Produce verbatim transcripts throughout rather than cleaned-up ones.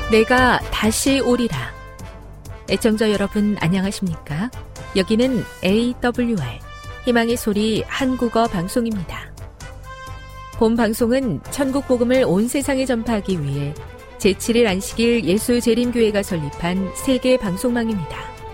내가 다시 오리라. 애청자 여러분 안녕하십니까? 여기는 에이더블유알 희망의 소리 한국어 방송입니다. 본 방송은 천국 복음을 온 세상에 전파하기 위해 제칠 일 안식일 예수재림교회가 설립한 세계 방송망입니다.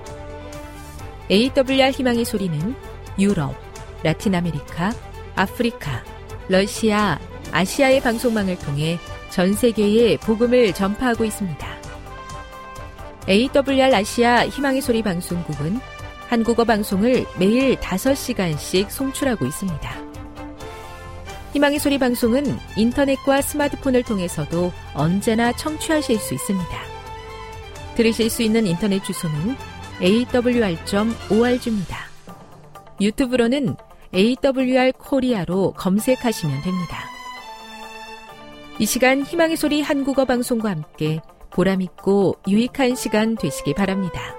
에이더블유알 희망의 소리는 유럽, 라틴 아메리카, 아프리카, 러시아, 아시아의 방송망을 통해 전 세계에 복음을 전파하고 있습니다. 에이더블유알 아시아 희망의 소리 방송국은 한국어 방송을 매일 다섯 시간씩 송출하고 있습니다. 희망의 소리 방송은 인터넷과 스마트폰을 통해서도 언제나 청취하실 수 있습니다. 들으실 수 있는 인터넷 주소는 에이더블유알 닷 오알지입니다. 유튜브로는 에이더블유알 코리아로 검색하시면 됩니다. 이 시간 희망의 소리 한국어 방송과 함께 보람있고 유익한 시간 되시기 바랍니다.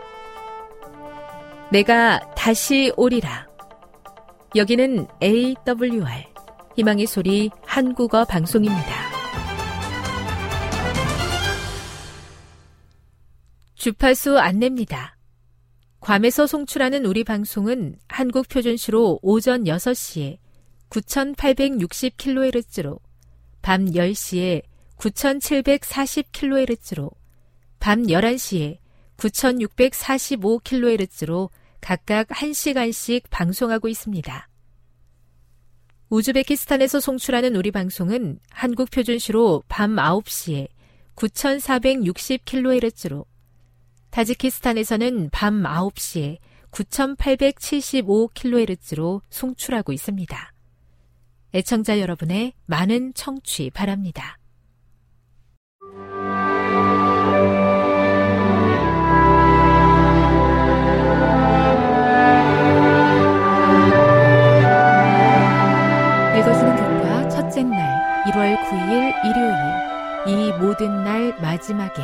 내가 다시 오리라. 여기는 에이더블유알 희망의 소리 한국어 방송입니다. 주파수 안내입니다. 괌에서 송출하는 우리 방송은 한국 표준시로 오전 여섯 시에 구천팔백육십 킬로헤르츠로, 밤 열 시에 구천칠백사십 킬로헤르츠로, 밤 열한 시에 구천육백사십오 킬로헤르츠로 각각 한 시간씩 방송하고 있습니다. 우즈베키스탄에서 송출하는 우리 방송은 한국 표준시로 밤 아홉 시에 구천사백육십 킬로헤르츠로, 타지키스탄에서는 밤 아홉 시에 구천팔백칠십오 킬로헤르츠로 송출하고 있습니다. 애청자 여러분의 많은 청취 바랍니다. 읽어주는 교과 첫째 날 일월 구일 일요일, 이 모든 날 마지막에.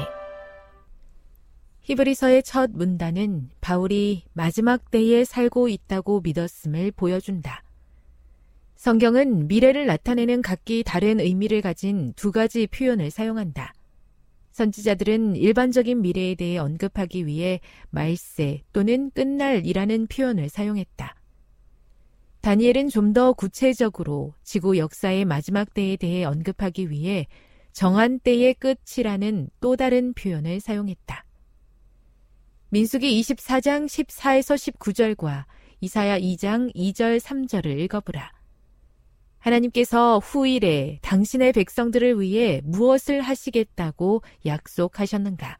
히브리서의 첫 문단은 바울이 마지막 때에 살고 있다고 믿었음을 보여준다. 성경은 미래를 나타내는 각기 다른 의미를 가진 두 가지 표현을 사용한다. 선지자들은 일반적인 미래에 대해 언급하기 위해 말세 또는 끝날이라는 표현을 사용했다. 다니엘은 좀 더 구체적으로 지구 역사의 마지막 때에 대해 언급하기 위해 정한 때의 끝이라는 또 다른 표현을 사용했다. 민수기 이십사 장 십사에서 십구 절과 이사야 이 장 이 절 삼 절을 읽어보라. 하나님께서 후일에 당신의 백성들을 위해 무엇을 하시겠다고 약속하셨는가?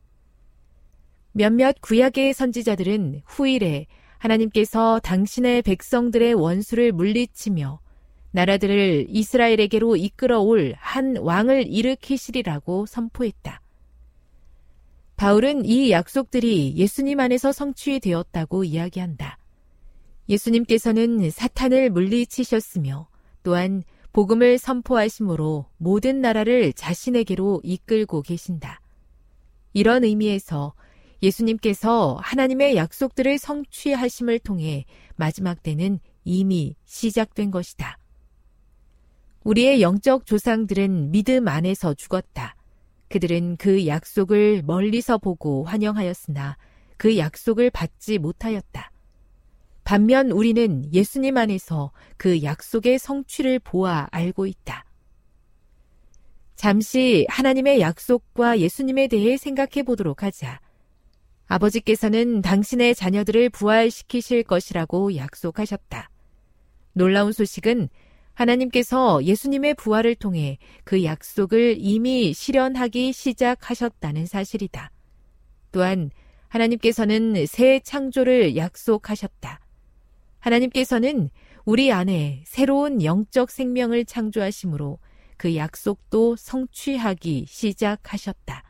몇몇 구약의 선지자들은 후일에 하나님께서 당신의 백성들의 원수를 물리치며 나라들을 이스라엘에게로 이끌어올 한 왕을 일으키시리라고 선포했다. 바울은 이 약속들이 예수님 안에서 성취되었다고 이야기한다. 예수님께서는 사탄을 물리치셨으며 또한 복음을 선포하심으로 모든 나라를 자신에게로 이끌고 계신다. 이런 의미에서 예수님께서 하나님의 약속들을 성취하심을 통해 마지막 때는 이미 시작된 것이다. 우리의 영적 조상들은 믿음 안에서 죽었다. 그들은 그 약속을 멀리서 보고 환영하였으나 그 약속을 받지 못하였다. 반면 우리는 예수님 안에서 그 약속의 성취를 보아 알고 있다. 잠시 하나님의 약속과 예수님에 대해 생각해 보도록 하자. 아버지께서는 당신의 자녀들을 부활시키실 것이라고 약속하셨다. 놀라운 소식은 하나님께서 예수님의 부활을 통해 그 약속을 이미 실현하기 시작하셨다는 사실이다. 또한 하나님께서는 새 창조를 약속하셨다. 하나님께서는 우리 안에 새로운 영적 생명을 창조하심으로 그 약속도 성취하기 시작하셨다.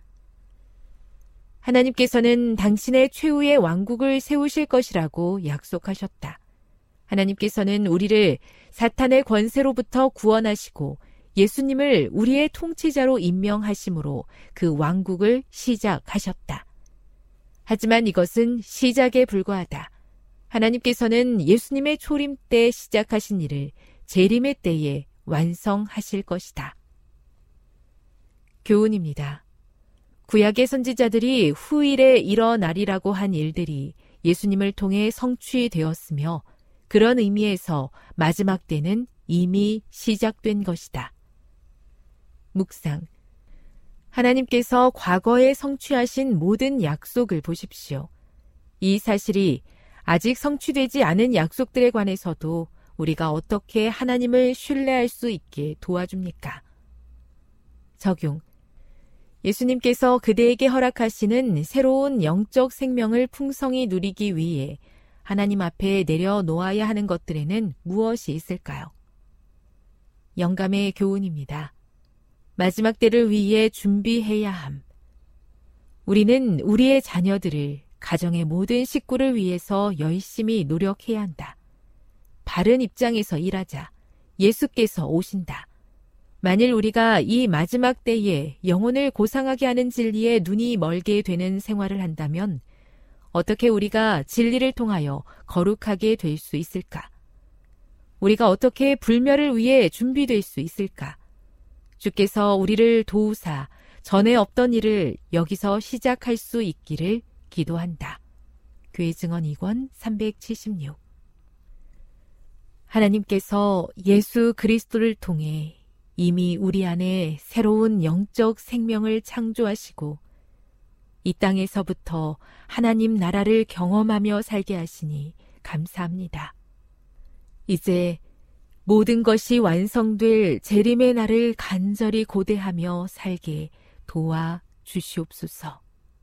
하나님께서는 당신의 최후의 왕국을 세우실 것이라고 약속하셨다. 하나님께서는 우리를 사탄의 권세로부터 구원하시고 예수님을 우리의 통치자로 임명하심으로 그 왕국을 시작하셨다. 하지만 이것은 시작에 불과하다. 하나님께서는 예수님의 초림 때 시작하신 일을 재림의 때에 완성하실 것이다. 교훈입니다. 구약의 선지자들이 후일에 일어나리라고 한 일들이 예수님을 통해 성취되었으며 그런 의미에서 마지막 때는 이미 시작된 것이다. 묵상. 하나님께서 과거에 성취하신 모든 약속을 보십시오. 이 사실이 아직 성취되지 않은 약속들에 관해서도 우리가 어떻게 하나님을 신뢰할 수 있게 도와줍니까? 적용. 예수님께서 그대에게 허락하시는 새로운 영적 생명을 풍성히 누리기 위해 하나님 앞에 내려놓아야 하는 것들에는 무엇이 있을까요? 영감의 교훈입니다. 마지막 때를 위해 준비해야 함. 우리는 우리의 자녀들을, 가정의 모든 식구를 위해서 열심히 노력해야 한다. 바른 입장에서 일하자. 예수께서 오신다. 만일 우리가 이 마지막 때에 영혼을 고상하게 하는 진리에 눈이 멀게 되는 생활을 한다면 어떻게 우리가 진리를 통하여 거룩하게 될 수 있을까? 우리가 어떻게 불멸을 위해 준비될 수 있을까? 주께서 우리를 도우사 전에 없던 일을 여기서 시작할 수 있기를 기도한다. 교회 증언 이 권 삼백칠십육. 하나님께서 예수 그리스도를 통해 이미 우리 안에 새로운 영적 생명을 창조하시고 이 땅에서부터 하나님 나라를 경험하며 살게 하시니 감사합니다. 이제 모든 것이 완성될 재림의 날을 간절히 고대하며 살게 도와 주시옵소서.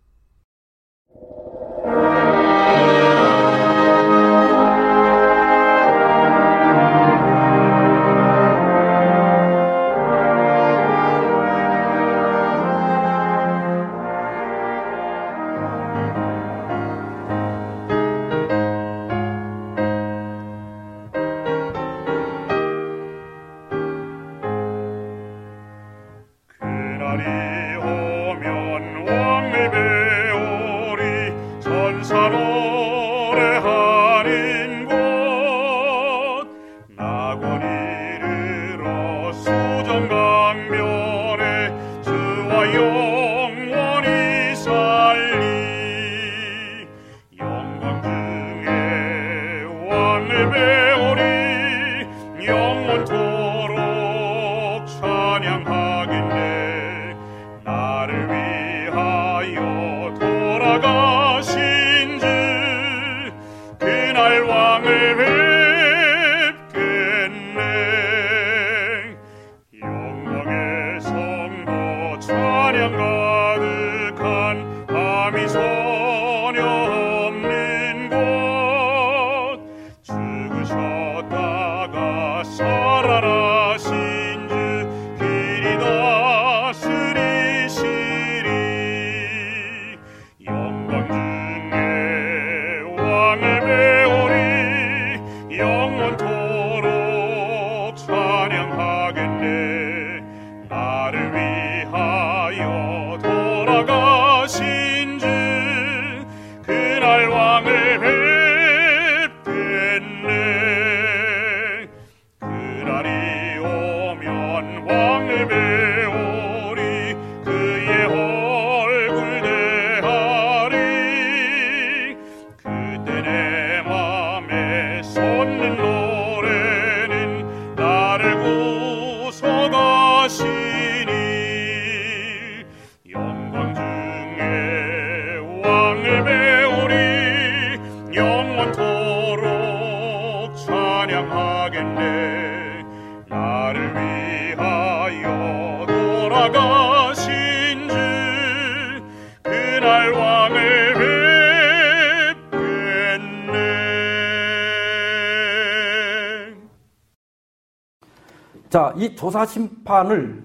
자, 이 조사 심판을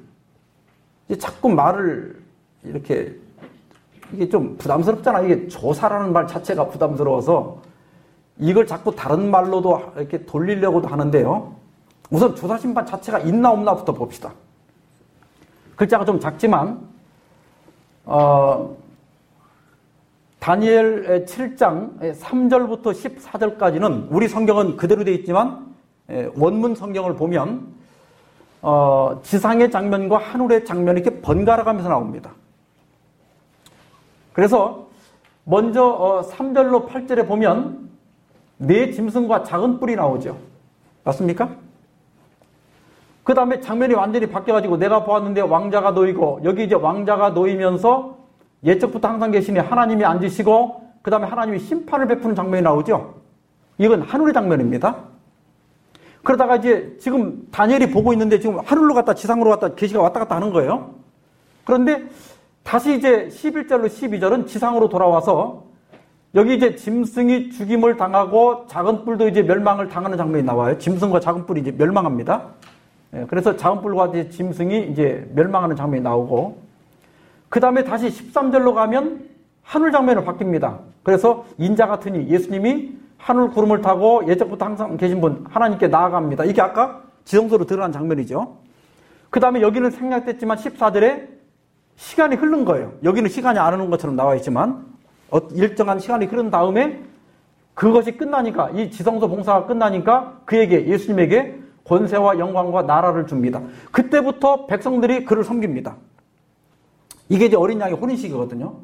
자꾸 말을 이렇게 이게 좀 부담스럽잖아. 이게 조사라는 말 자체가 부담스러워서 이걸 자꾸 다른 말로도 이렇게 돌리려고도 하는데요. 우선 조사 심판 자체가 있나 없나부터 봅시다. 글자가 좀 작지만 어, 다니엘 칠 장 삼 절부터 십사 절까지는 우리 성경은 그대로 되어 있지만 원문 성경을 보면 어, 지상의 장면과 하늘의 장면이 이렇게 번갈아 가면서 나옵니다. 그래서 먼저 어, 삼 절로 팔 절에 보면 네 짐승과 작은 뿔이 나오죠. 맞습니까? 그 다음에 장면이 완전히 바뀌어가지고 내가 보았는데 왕자가 놓이고, 여기 이제 왕자가 놓이면서 예적부터 항상 계시니 하나님이 앉으시고 그 다음에 하나님이 심판을 베푸는 장면이 나오죠. 이건 하늘의 장면입니다. 그러다가 이제 지금 다니엘이 보고 있는데 지금 하늘로 갔다 지상으로 갔다 계시가 왔다 갔다 하는 거예요. 그런데 다시 이제 십일 절로 십이 절은 지상으로 돌아와서 여기 이제 짐승이 죽임을 당하고 작은 뿔도 이제 멸망을 당하는 장면이 나와요. 짐승과 작은 뿔이 이제 멸망합니다. 그래서 작은 뿔과 이제 짐승이 이제 멸망하는 장면이 나오고, 그 다음에 다시 십삼 절로 가면 하늘 장면으로 바뀝니다. 그래서 인자 같으니 예수님이 하늘 구름을 타고 예적부터 항상 계신 분 하나님께 나아갑니다. 이게 아까 지성소로 드러난 장면이죠. 그 다음에 여기는 생략됐지만 십사 절에 시간이 흐른 거예요. 여기는 시간이 안 흐른 것처럼 나와 있지만 일정한 시간이 흐른 다음에 그것이 끝나니까, 이 지성소 봉사가 끝나니까 그에게, 예수님에게 권세와 영광과 나라를 줍니다. 그때부터 백성들이 그를 섬깁니다. 이게 이제 어린 양의 혼인식이거든요.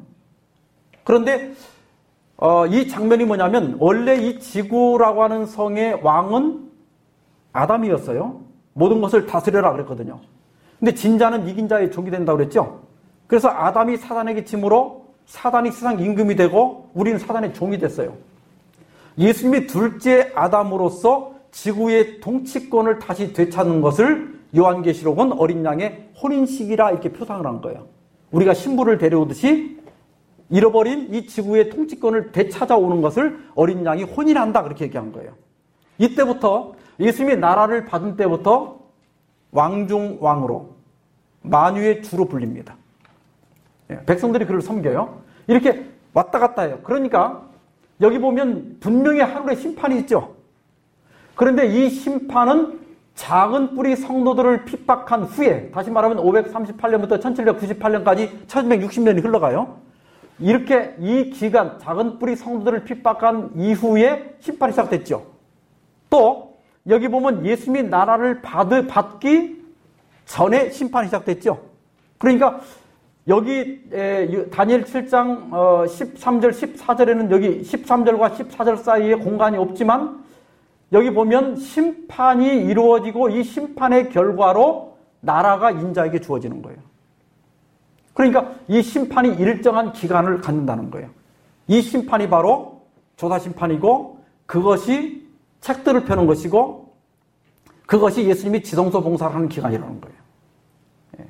그런데 어, 이 장면이 뭐냐면, 원래 이 지구라고 하는 성의 왕은 아담이었어요. 모든 것을 다스려라 그랬거든요. 근데 진자는 이긴 자의 종이 된다고 그랬죠. 그래서 아담이 사단에게 짐으로 사단이 세상 임금이 되고 우리는 사단의 종이 됐어요. 예수님이 둘째 아담으로서 지구의 통치권을 다시 되찾는 것을 요한계시록은 어린 양의 혼인식이라 이렇게 표상을 한 거예요. 우리가 신부를 데려오듯이 잃어버린 이 지구의 통치권을 되찾아오는 것을 어린 양이 혼인한다, 그렇게 얘기한 거예요. 이때부터, 예수님이 나라를 받은 때부터 왕중 왕으로, 만유의 주로 불립니다. 백성들이 그를 섬겨요. 이렇게 왔다 갔다 해요. 그러니까 여기 보면 분명히 하늘의 심판이 있죠. 그런데 이 심판은 작은 뿌리 성도들을 핍박한 후에, 다시 말하면 오백삼십팔 년부터 천칠백구십팔 년까지 천백육십 년이 흘러가요. 이렇게 이 기간, 작은 뿌리 성도들을 핍박한 이후에 심판이 시작됐죠. 또 여기 보면 예수님이 나라를 받, 받기 전에 심판이 시작됐죠. 그러니까 여기 에, 다니엘 칠 장 어, 십삼 절 십사 절에는 여기 십삼 절과 십사 절 사이에 공간이 없지만, 여기 보면 심판이 이루어지고 이 심판의 결과로 나라가 인자에게 주어지는 거예요. 그러니까 이 심판이 일정한 기간을 갖는다는 거예요. 이 심판이 바로 조사심판이고, 그것이 책들을 펴는 것이고, 그것이 예수님이 지성소 봉사를 하는 기간이라는 거예요. 예.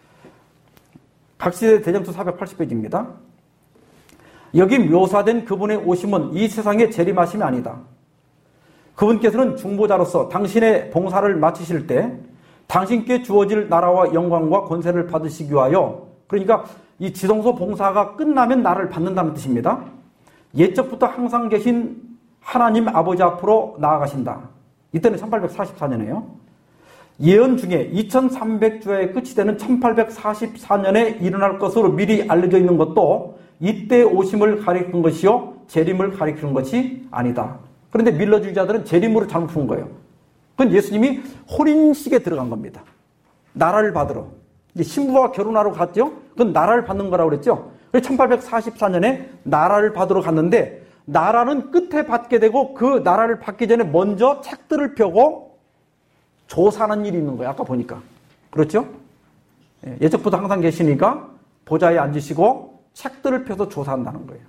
각시대 대전투 사백팔십 페이지입니다. 여기 묘사된 그분의 오심은 이 세상의 재림하심이 아니다. 그분께서는 중보자로서 당신의 봉사를 마치실 때 당신께 주어질 나라와 영광과 권세를 받으시기 위하여, 그러니까 이 지성소 봉사가 끝나면 나를 받는다는 뜻입니다. 옛적부터 항상 계신 하나님 아버지 앞으로 나아가신다. 이때는 천팔백사십사 년이에요. 예언 중에 이천삼백 주에 끝이 되는 천팔백사십사 년에 일어날 것으로 미리 알려져 있는 것도 이때 오심을 가리키는 것이요 재림을 가리키는 것이 아니다. 그런데 밀러주의자들은 재림으로 잘못 푼 거예요. 그건 예수님이 혼인식에 들어간 겁니다. 나라를 받으러. 신부와 결혼하러 갔죠? 그건 나라를 받는 거라고 그랬죠? 천팔백사십사 년에 나라를 받으러 갔는데, 나라는 끝에 받게 되고 그 나라를 받기 전에 먼저 책들을 펴고 조사하는 일이 있는 거예요. 아까 보니까. 그렇죠? 예적부터 항상 계시니까 보좌에 앉으시고 책들을 펴서 조사한다는 거예요.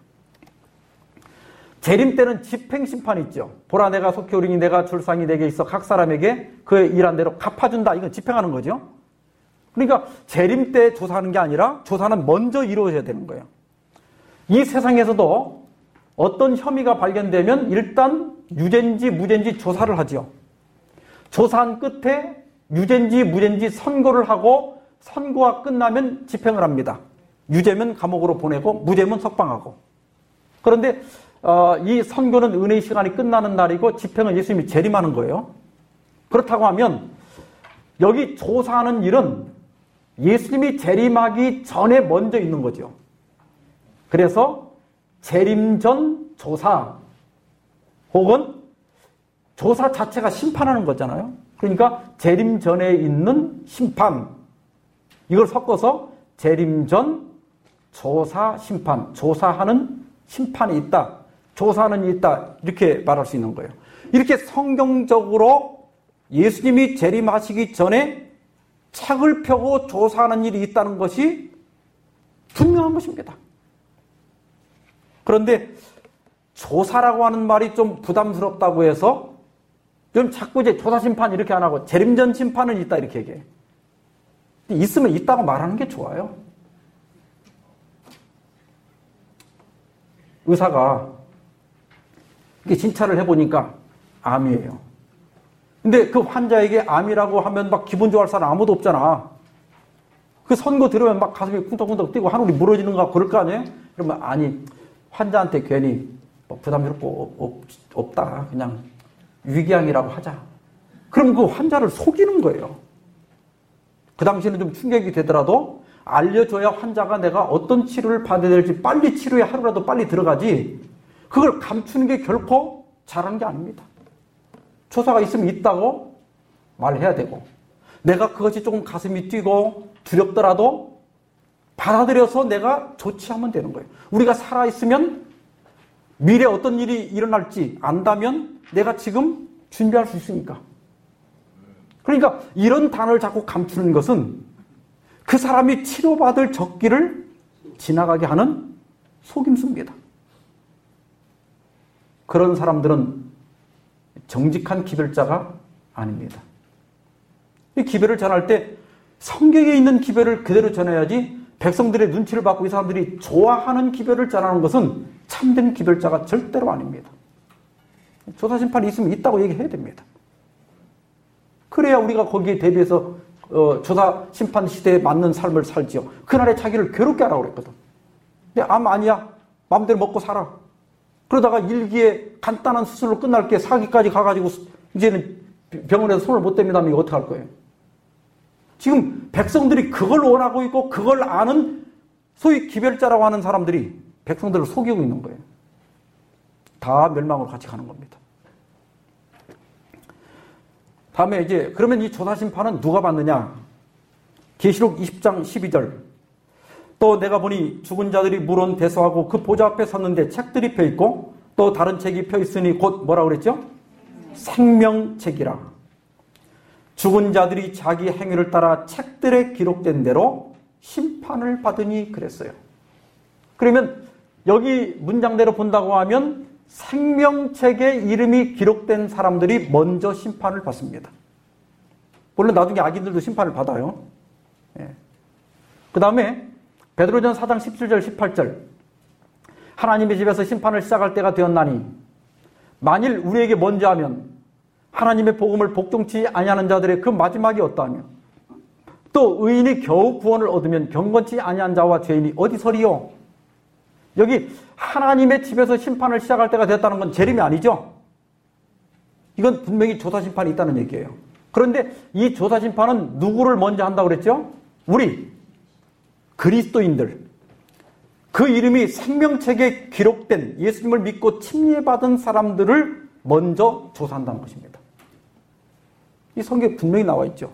재림 때는 집행심판이 있죠. 보라, 내가 속히 오리니 내가 줄상이 내게 있어 각 사람에게 그의 일한 대로 갚아준다. 이건 집행하는 거죠. 그러니까 재림 때 조사하는 게 아니라 조사는 먼저 이루어져야 되는 거예요. 이 세상에서도 어떤 혐의가 발견되면 일단 유죄인지 무죄인지 조사를 하죠. 조사한 끝에 유죄인지 무죄인지 선고를 하고, 선고가 끝나면 집행을 합니다. 유죄면 감옥으로 보내고 무죄면 석방하고. 그런데 어, 이 선고는 은혜의 시간이 끝나는 날이고 집행은 예수님이 재림하는 거예요. 그렇다고 하면 여기 조사하는 일은 예수님이 재림하기 전에 먼저 있는 거죠. 그래서 재림 전 조사, 혹은 조사 자체가 심판하는 거잖아요. 그러니까 재림 전에 있는 심판, 이걸 섞어서 재림 전 조사, 심판, 조사하는 심판이 있다, 조사하는 일이 있다, 이렇게 말할 수 있는 거예요. 이렇게 성경적으로 예수님이 재림하시기 전에 책을 펴고 조사하는 일이 있다는 것이 분명한 것입니다. 그런데 조사라고 하는 말이 좀 부담스럽다고 해서 좀 자꾸 이제 조사 심판 이렇게 안 하고 재림 전 심판은 있다 이렇게 얘기해. 있으면 있다고 말하는 게 좋아요. 의사가 이렇게 진찰을 해보니까 암이에요. 근데 그 환자에게 암이라고 하면 막 기분 좋아할 사람 아무도 없잖아. 그 선고 들으면 막 가슴이 쿵덕쿵덕 뛰고 하늘이 무너지는 거 그럴 거 아니에요? 그러면 아니, 환자한테 괜히 뭐 부담스럽고 없, 없다. 그냥 위궤양이라고 하자. 그럼 그 환자를 속이는 거예요. 그 당시에는 좀 충격이 되더라도 알려줘야 환자가 내가 어떤 치료를 받아야 될지 빨리 치료에 하루라도 빨리 들어가지, 그걸 감추는 게 결코 잘하는 게 아닙니다. 조사가 있으면 있다고 말해야 되고, 내가 그것이 조금 가슴이 뛰고 두렵더라도 받아들여서 내가 조치하면 되는 거예요. 우리가 살아있으면 미래에 어떤 일이 일어날지 안다면 내가 지금 준비할 수 있으니까. 그러니까 이런 단어를 자꾸 감추는 것은 그 사람이 치료받을 적기를 지나가게 하는 속임수입니다. 그런 사람들은 정직한 기별자가 아닙니다. 이 기별을 전할 때 성경에 있는 기별을 그대로 전해야지, 백성들의 눈치를 받고 이 사람들이 좋아하는 기별을 전하는 것은 참된 기별자가 절대로 아닙니다. 조사심판이 있으면 있다고 얘기해야 됩니다. 그래야 우리가 거기에 대비해서 어, 조사심판 시대에 맞는 삶을 살지요. 그날에 자기를 괴롭게 하라고 그랬거든. 근데 암 아니야, 마음대로 먹고 살아. 그러다가 일기에 간단한 수술로 끝날 게 사기까지 가가지고 이제는 병원에서 손을 못 댑니다 하면 이거 어떡할 거예요? 지금 백성들이 그걸 원하고 있고 그걸 아는 소위 기별자라고 하는 사람들이 백성들을 속이고 있는 거예요. 다 멸망으로 같이 가는 겁니다. 다음에 이제 그러면 이 조사심판은 누가 받느냐? 계시록 이십 장 십이 절. 또 내가 보니 죽은 자들이 물은 대소하고 그 보좌 앞에 섰는데 책들이 펴있고 또 다른 책이 펴있으니 곧 뭐라고 그랬죠? 생명책이라. 죽은 자들이 자기 행위를 따라 책들에 기록된 대로 심판을 받으니 그랬어요. 그러면 여기 문장대로 본다고 하면 생명책에 이름이 기록된 사람들이 먼저 심판을 받습니다. 물론 나중에 악인들도 심판을 받아요. 예. 그 다음에 베드로전 사 장 십칠 절 십팔 절. 하나님의 집에서 심판을 시작할 때가 되었나니 만일 우리에게 먼저 하면 하나님의 복음을 복종치 아니하는 자들의 그 마지막이 어떠하며 또 의인이 겨우 구원을 얻으면 경건치 아니한 자와 죄인이 어디 서리요? 여기 하나님의 집에서 심판을 시작할 때가 됐다는 건 재림이 아니죠? 이건 분명히 조사심판이 있다는 얘기예요. 그런데 이 조사심판은 누구를 먼저 한다고 그랬죠? 우리 그리스도인들, 그 이름이 생명책에 기록된 예수님을 믿고 침례받은 사람들을 먼저 조사한다는 것입니다. 이 성경에 분명히 나와 있죠.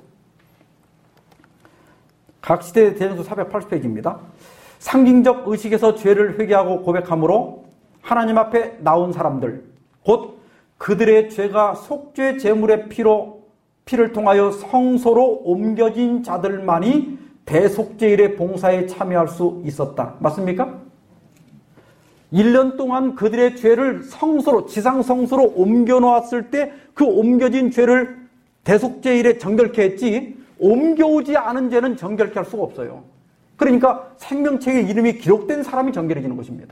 각 시대의 대전서 사백팔십 페이지입니다. 상징적 의식에서 죄를 회개하고 고백함으로 하나님 앞에 나온 사람들, 곧 그들의 죄가 속죄 제물의 피로, 피를 통하여 성소로 옮겨진 자들만이 대속죄일의 봉사에 참여할 수 있었다. 맞습니까? 일 년 동안 그들의 죄를 성소로, 지상 성소로 옮겨놓았을 때 그 옮겨진 죄를 대속죄일에 정결케 했지, 옮겨오지 않은 죄는 정결케 할 수가 없어요. 그러니까 생명책에 이름이 기록된 사람이 정결해지는 것입니다.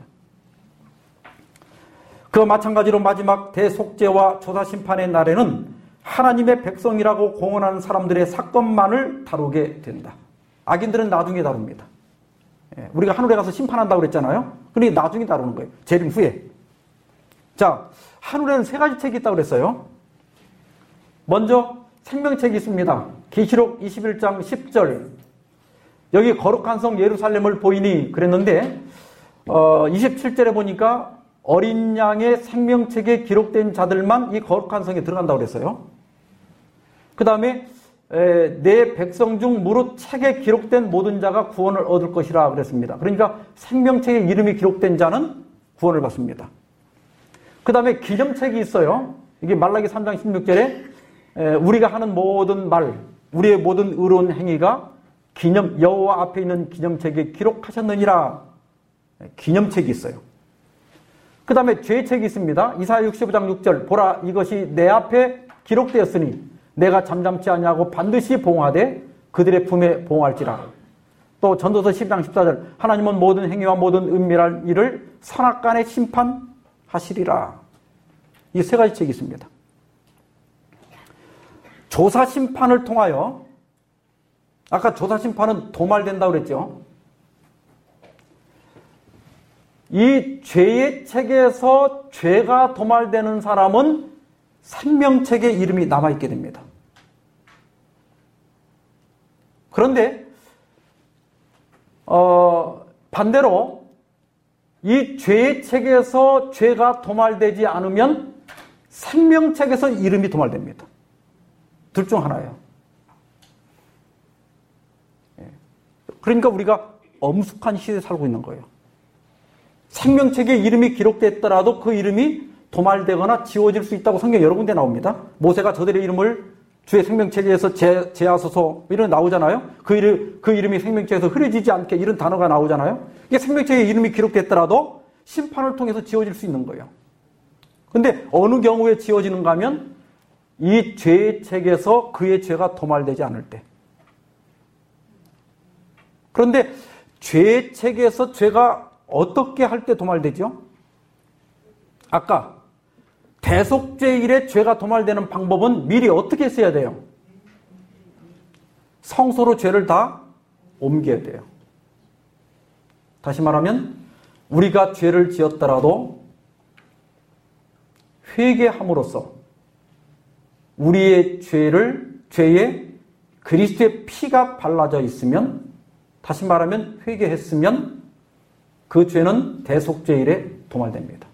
그와 마찬가지로 마지막 대속죄와 조사심판의 날에는 하나님의 백성이라고 공언하는 사람들의 사건만을 다루게 된다. 악인들은 나중에 다룹니다. 우리가 하늘에 가서 심판한다고 그랬잖아요. 그러니까 나중에 다루는 거예요. 재림 후에. 자, 하늘에는 세 가지 책이 있다고 그랬어요. 먼저 생명책이 있습니다. 계시록 이십일 장 십 절. 여기 거룩한 성 예루살렘을 보이니 그랬는데 어, 이십칠 절에 보니까 어린 양의 생명책에 기록된 자들만 이 거룩한 성에 들어간다고 그랬어요. 그 다음에 내 백성 중 무릇 책에 기록된 모든 자가 구원을 얻을 것이라 그랬습니다. 그러니까 생명책에 이름이 기록된 자는 구원을 받습니다. 그 다음에 기념책이 있어요. 이게 말라기 삼 장 십육 절에 우리가 하는 모든 말, 우리의 모든 의로운 행위가 기념, 여호와 앞에 있는 기념책에 기록하셨느니라. 기념책이 있어요. 그 다음에 죄책이 있습니다. 이사야 육십오 장 육 절, 보라 이것이 내 앞에 기록되었으니 내가 잠잠치 아니하고 반드시 보응하되 그들의 품에 보응할지라. 또 전도서 십 장 십사 절, 하나님은 모든 행위와 모든 은밀한 일을 선악간에 심판하시리라. 이 세 가지 책이 있습니다. 조사 심판을 통하여, 아까 조사 심판은 도말된다고 그랬죠. 이 죄의 책에서 죄가 도말되는 사람은 생명책에 이름이 남아있게 됩니다. 그런데 어, 반대로 이 죄의 책에서 죄가 도말되지 않으면 생명책에서 이름이 도말됩니다. 둘 중 하나예요. 그러니까 우리가 엄숙한 시대에 살고 있는 거예요. 생명책에 이름이 기록됐더라도 그 이름이 도말되거나 지워질 수 있다고 성경 여러 군데 나옵니다. 모세가 저들의 이름을 주의 생명책에서 제, 제하소서 이런 나오잖아요. 그, 이름, 그 이름이 생명책에서 흐려지지 않게 이런 단어가 나오잖아요. 이게 생명책에 이름이 기록됐더라도 심판을 통해서 지워질 수 있는 거예요. 근데 어느 경우에 지워지는가 하면 이 죄의 책에서 그의 죄가 도말되지 않을 때. 그런데 죄의 책에서 죄가 어떻게 할 때 도말되죠? 아까 대속죄일에 죄가 도말되는 방법은 미리 어떻게 써야 돼요? 성소로 죄를 다 옮겨야 돼요. 다시 말하면 우리가 죄를 지었더라도 회개함으로써 우리의 죄를 죄에 그리스도의 피가 발라져 있으면, 다시 말하면 회개했으면 그 죄는 대속죄일에 도말됩니다.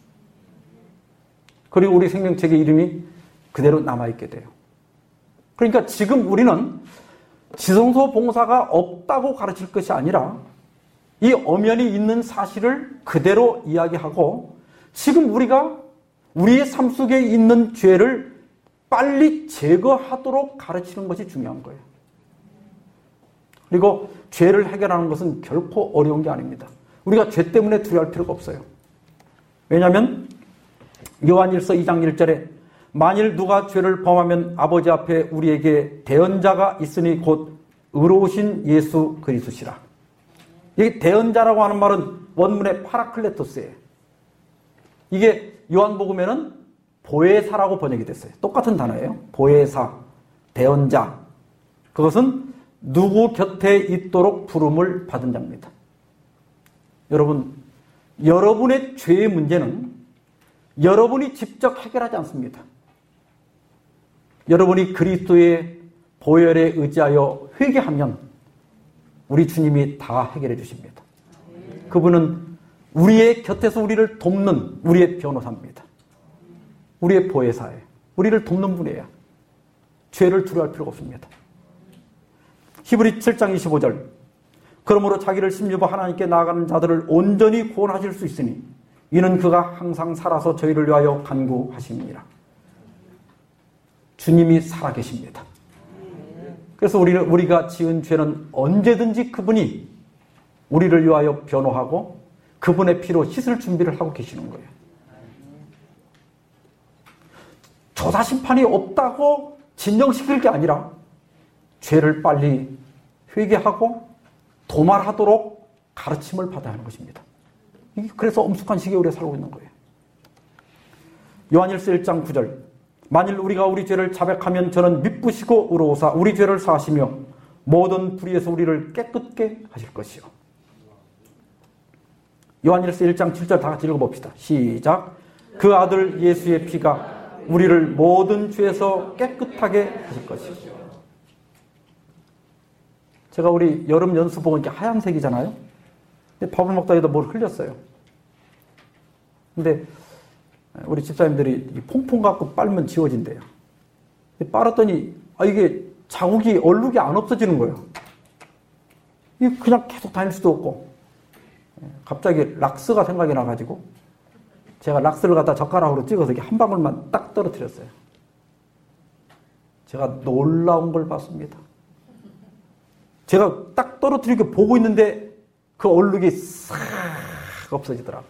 그리고 우리 생명책의 이름이 그대로 남아있게 돼요. 그러니까 지금 우리는 지성소 봉사가 없다고 가르칠 것이 아니라 이 엄연히 있는 사실을 그대로 이야기하고 지금 우리가 우리의 삶 속에 있는 죄를 빨리 제거하도록 가르치는 것이 중요한 거예요. 그리고 죄를 해결하는 것은 결코 어려운 게 아닙니다. 우리가 죄 때문에 두려워할 필요가 없어요. 왜냐하면 요한일서 이 장 일 절에 만일 누가 죄를 범하면 아버지 앞에 우리에게 대언자가 있으니 곧 의로우신 예수 그리스도시라. 이 대언자라고 하는 말은 원문의 파라클레토스예요. 이게 요한복음에는 보혜사라고 번역이 됐어요. 똑같은 단어예요. 보혜사, 대언자. 그것은 누구 곁에 있도록 부름을 받은 자입니다. 여러분, 여러분의 죄의 문제는 여러분이 직접 해결하지 않습니다. 여러분이 그리스도의 보혈에 의지하여 회개하면 우리 주님이 다 해결해 주십니다. 그분은 우리의 곁에서 우리를 돕는 우리의 변호사입니다. 우리의 보혜사예요. 우리를 돕는 분이에요. 죄를 두려워할 필요가 없습니다. 히브리 칠 장 이십오 절, 그러므로 자기를 심유보 하나님께 나아가는 자들을 온전히 구원하실 수 있으니 이는 그가 항상 살아서 저희를 위하여 간구하심이니라. 주님이 살아계십니다. 그래서 우리는, 우리가 지은 죄는 언제든지 그분이 우리를 위하여 변호하고 그분의 피로 씻을 준비를 하고 계시는 거예요. 조사 심판이 없다고 진정시킬 게 아니라 죄를 빨리 회개하고 도말하도록 가르침을 받아야 하는 것입니다. 그래서 엄숙한 시기에 우리가 살고 있는 거예요. 요한일서 일 장 구 절, 만일 우리가 우리 죄를 자백하면 저는 미쁘시고 의로우사 우리 죄를 사하시며 모든 불의에서 우리를 깨끗게 하실 것이요. 요한일서 일 장 칠 절 다 같이 읽어봅시다. 시작. 그 아들 예수의 피가 우리를 모든 죄에서 깨끗하게 하실 것이요. 제가 우리 여름 연수복은 이렇게 하얀색이잖아요. 근데 밥을 먹다가 뭘 흘렸어요. 근데 우리 집사님들이 퐁퐁 갖고 빨면 지워진대요. 빨았더니 아 이게 자국이 얼룩이 안 없어지는 거예요. 그냥 계속 다닐 수도 없고. 갑자기 락스가 생각이 나가지고 제가 락스를 갖다 젓가락으로 찍어서 한 방울만 딱 떨어뜨렸어요. 제가 놀라운 걸 봤습니다. 제가 딱 떨어뜨리고 보고 있는데 그 얼룩이 싹 없어지더라고.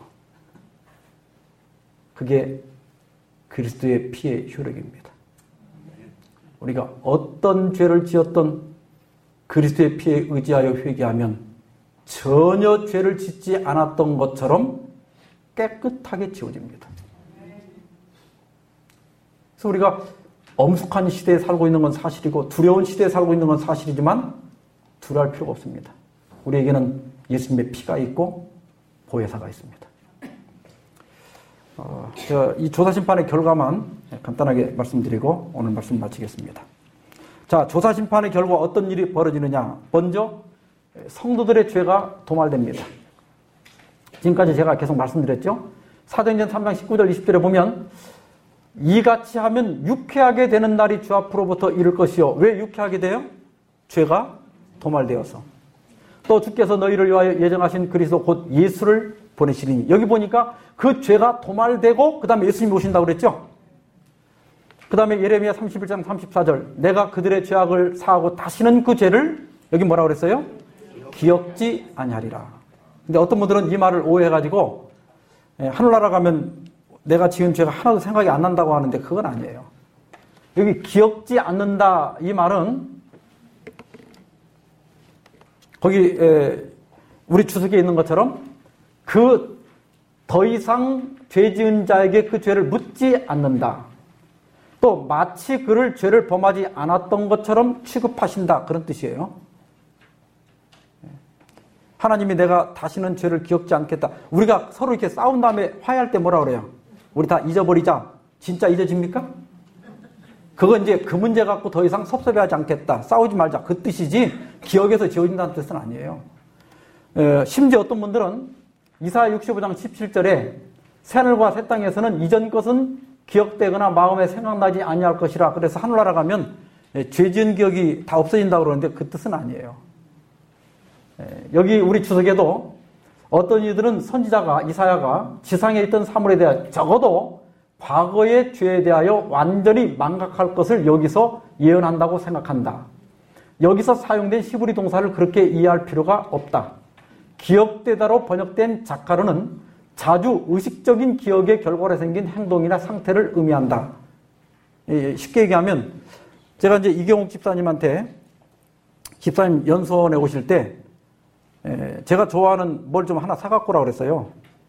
그게 그리스도의 피의 효력입니다. 우리가 어떤 죄를 지었던 그리스도의 피에 의지하여 회개하면 전혀 죄를 짓지 않았던 것처럼 깨끗하게 지워집니다. 그래서 우리가 엄숙한 시대에 살고 있는 건 사실이고 두려운 시대에 살고 있는 건 사실이지만 두려워할 필요가 없습니다. 우리에게는 예수님의 피가 있고 보혜사가 있습니다. 어, 저 이 조사심판의 결과만 간단하게 말씀드리고 오늘 말씀 마치겠습니다. 자, 조사심판의 결과 어떤 일이 벌어지느냐. 먼저 성도들의 죄가 도말됩니다. 지금까지 제가 계속 말씀드렸죠. 사도행전 삼 장 십구 절 이십 절에 보면 이같이 하면 유쾌하게 되는 날이 주 앞으로부터 이를 것이요. 왜 유쾌하게 돼요? 죄가 도말되어서. 또 주께서 너희를 위하여 예정하신 그리스도 곧 예수를 보내시리니. 여기 보니까 그 죄가 도말되고 그 다음에 예수님이 오신다고 그랬죠. 그 다음에 예레미야 삼십일 장 삼십사 절 내가 그들의 죄악을 사하고 다시는 그 죄를 여기 뭐라고 그랬어요? 기억지 아니하리라. 근데 어떤 분들은 이 말을 오해해가지고 하늘나라 가면 내가 지은 죄가 하나도 생각이 안 난다고 하는데 그건 아니에요. 여기 기억지 않는다 이 말은 거기 우리 주석에 있는 것처럼 그 더 이상 죄 지은 자에게 그 죄를 묻지 않는다. 또 마치 그를 죄를 범하지 않았던 것처럼 취급하신다. 그런 뜻이에요. 하나님이 내가 다시는 죄를 기억지 않겠다. 우리가 서로 이렇게 싸운 다음에 화해할 때 뭐라 그래요? 우리 다 잊어버리자. 진짜 잊어집니까? 그건 이제 그 문제 갖고 더 이상 섭섭해하지 않겠다. 싸우지 말자. 그 뜻이지 기억에서 지워진다는 뜻은 아니에요. 에, 심지어 어떤 분들은 이사야 육십오 장 십칠 절에 새하늘과 새 땅에서는 이전 것은 기억되거나 마음에 생각나지 아니할 것이라. 그래서 하늘나라 가면 죄 지은 기억이 다 없어진다고 그러는데 그 뜻은 아니에요. 여기 우리 주석에도 어떤 이들은 선지자가 이사야가 지상에 있던 사물에 대하여 적어도 과거의 죄에 대하여 완전히 망각할 것을 여기서 예언한다고 생각한다. 여기서 사용된 히브리 동사를 그렇게 이해할 필요가 없다. 기억되다로 번역된 자카르는 자주 의식적인 기억의 결과로 생긴 행동이나 상태를 의미한다. 쉽게 얘기하면 제가 이제 이경옥 집사님한테 집사님 연수원에 오실 때 제가 좋아하는 뭘 좀 하나 사갖고 오라고 그랬어요.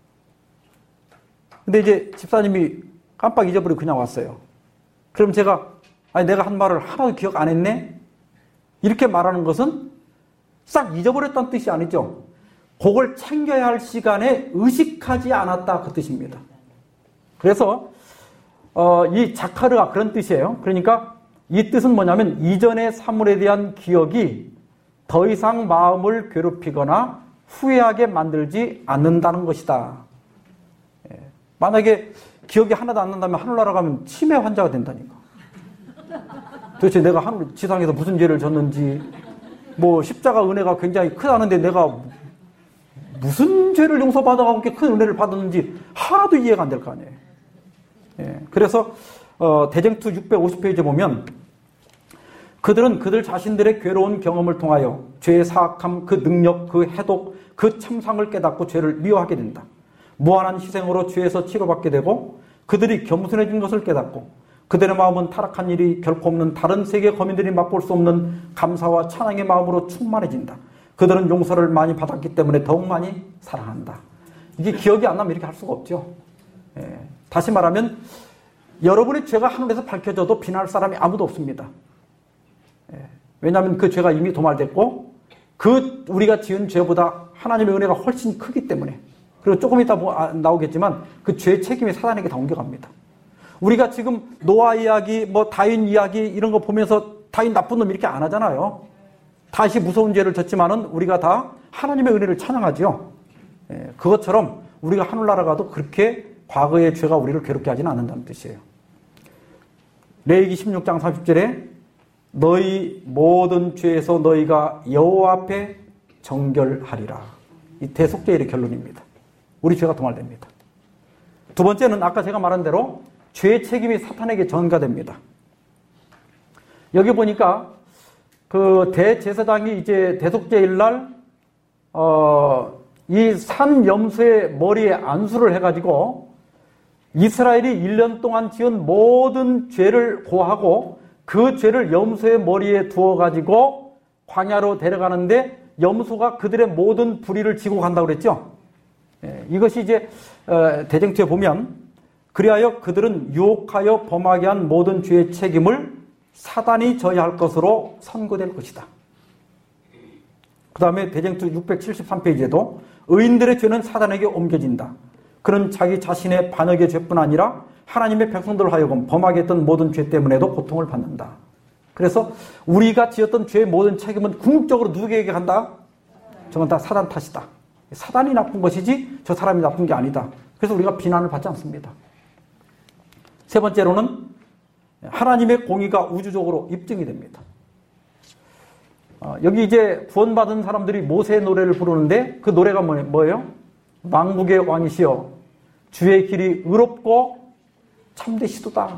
근데 이제 집사님이 깜빡 잊어버리고 그냥 왔어요. 그럼 제가 아니 내가 한 말을 하나도 기억 안 했네? 이렇게 말하는 것은 싹 잊어버렸다는 뜻이 아니죠. 그걸 챙겨야 할 시간에 의식하지 않았다 그 뜻입니다. 그래서 어, 이 자카르가 그런 뜻이에요. 그러니까 이 뜻은 뭐냐면 이전의 사물에 대한 기억이 더 이상 마음을 괴롭히거나 후회하게 만들지 않는다는 것이다. 예. 만약에 기억이 하나도 안 난다면 하늘나라 가면 치매 환자가 된다니까. 도대체 내가 하늘 지상에서 무슨 죄를 졌는지, 뭐 십자가 은혜가 굉장히 크다는데 내가 무슨 죄를 용서받아가고 이렇게 큰 은혜를 받았는지 하나도 이해가 안 될 거 아니에요. 예. 그래서 어, 대쟁투 육백오십 페이지에 보면 그들은 그들 자신들의 괴로운 경험을 통하여 죄의 사악함, 그 능력, 그 해독, 그 참상을 깨닫고 죄를 미워하게 된다. 무한한 희생으로 죄에서 치료받게 되고 그들이 겸손해진 것을 깨닫고 그들의 마음은 타락한 일이 결코 없는 다른 세계 거민들이 맛볼 수 없는 감사와 찬양의 마음으로 충만해진다. 그들은 용서를 많이 받았기 때문에 더욱 많이 사랑한다. 이게 기억이 안 나면 이렇게 할 수가 없죠. 예. 다시 말하면 여러분의 죄가 하늘에서 밝혀져도 비난할 사람이 아무도 없습니다. 예. 왜냐하면 그 죄가 이미 도말됐고 그 우리가 지은 죄보다 하나님의 은혜가 훨씬 크기 때문에. 그리고 조금 이따 나오겠지만 그 죄의 책임이 사단에게 다 옮겨갑니다. 우리가 지금 노아 이야기, 뭐 다윈 이야기 이런 거 보면서 다윈 나쁜 놈 이렇게 안 하잖아요. 다시 무서운 죄를 졌지만은 우리가 다 하나님의 은혜를 찬양하죠. 예, 그것처럼 우리가 하늘나라 가도 그렇게 과거의 죄가 우리를 괴롭게 하지는 않는다는 뜻이에요. 레위기 십육 장 삼십 절에 너희 모든 죄에서 너희가 여호와 앞에 정결하리라. 이 대속죄의 결론입니다. 우리 죄가 도말됩니다. 두 번째는 아까 제가 말한 대로 죄의 책임이 사탄에게 전가됩니다. 여기 보니까 그 대제사장이 이제 대속죄일 날, 어, 이 산 염소의 머리에 안수를 해가지고 이스라엘이 일 년 동안 지은 모든 죄를 고하고 그 죄를 염소의 머리에 두어가지고 광야로 데려가는데 염소가 그들의 모든 불의를 지고 간다고 그랬죠. 예, 이것이 이제 어, 대쟁투에 보면 그리하여 그들은 유혹하여 범하게 한 모든 죄의 책임을 사단이 져야 할 것으로 선고될 것이다. 그 다음에 대쟁투 육백칠십삼 페이지에도 의인들의 죄는 사단에게 옮겨진다. 그는 자기 자신의 반역의 죄뿐 아니라 하나님의 백성들을 하여금 범하게 했던 모든 죄 때문에도 고통을 받는다. 그래서 우리가 지었던 죄의 모든 책임은 궁극적으로 누구에게 간다? 저건 다 사단 탓이다. 사단이 나쁜 것이지 저 사람이 나쁜 게 아니다. 그래서 우리가 비난을 받지 않습니다. 세 번째로는 하나님의 공의가 우주적으로 입증이 됩니다. 어, 여기 이제 구원받은 사람들이 모세의 노래를 부르는데 그 노래가 뭐예요? 만국의 왕이시여 주의 길이 의롭고 참되시도다.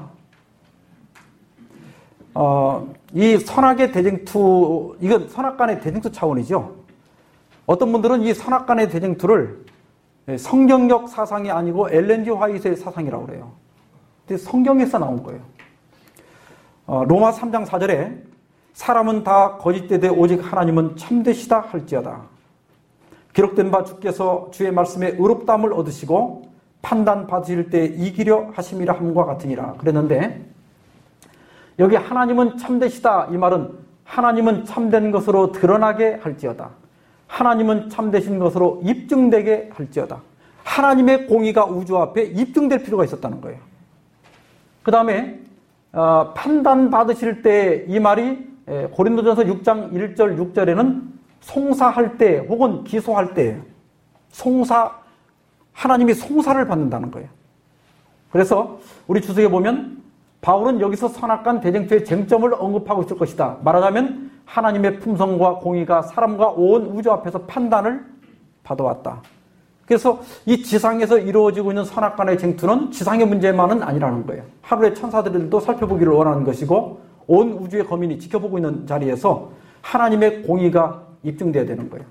어, 이 선악의 대쟁투, 이건 선악간의 대쟁투 차원이죠. 어떤 분들은 이 선악간의 대쟁투를 성경적 사상이 아니고 엘렌 지 화이트의 사상이라고 그래요. 근데 성경에서 나온 거예요. 어, 로마 삼 장 사 절에 사람은 다 거짓되되 오직 하나님은 참되시다 할지어다. 기록된 바 주께서 주의 말씀에 의롭다함을 얻으시고 판단 받으실 때 이기려 하심이라 함과 같으니라 그랬는데, 여기 하나님은 참되시다 이 말은 하나님은 참된 것으로 드러나게 할지어다. 하나님은 참되신 것으로 입증되게 할지어다. 하나님의 공의가 우주 앞에 입증될 필요가 있었다는 거예요. 그 다음에 어, 판단 받으실 때 이 말이 에, 고린도전서 육 장 일 절 육 절에는 송사할 때 혹은 기소할 때 송사, 하나님이 송사를 받는다는 거예요. 그래서 우리 주석에 보면 바울은 여기서 선악간 대쟁투의 쟁점을 언급하고 있을 것이다. 말하자면 하나님의 품성과 공의가 사람과 온 우주 앞에서 판단을 받아왔다. 그래서 이 지상에서 이루어지고 있는 선악간의 쟁투는 지상의 문제만은 아니라는 거예요. 하루의 천사들도 살펴보기를 원하는 것이고 온 우주의 거민이 지켜보고 있는 자리에서 하나님의 공의가 입증돼야 되는 거예요.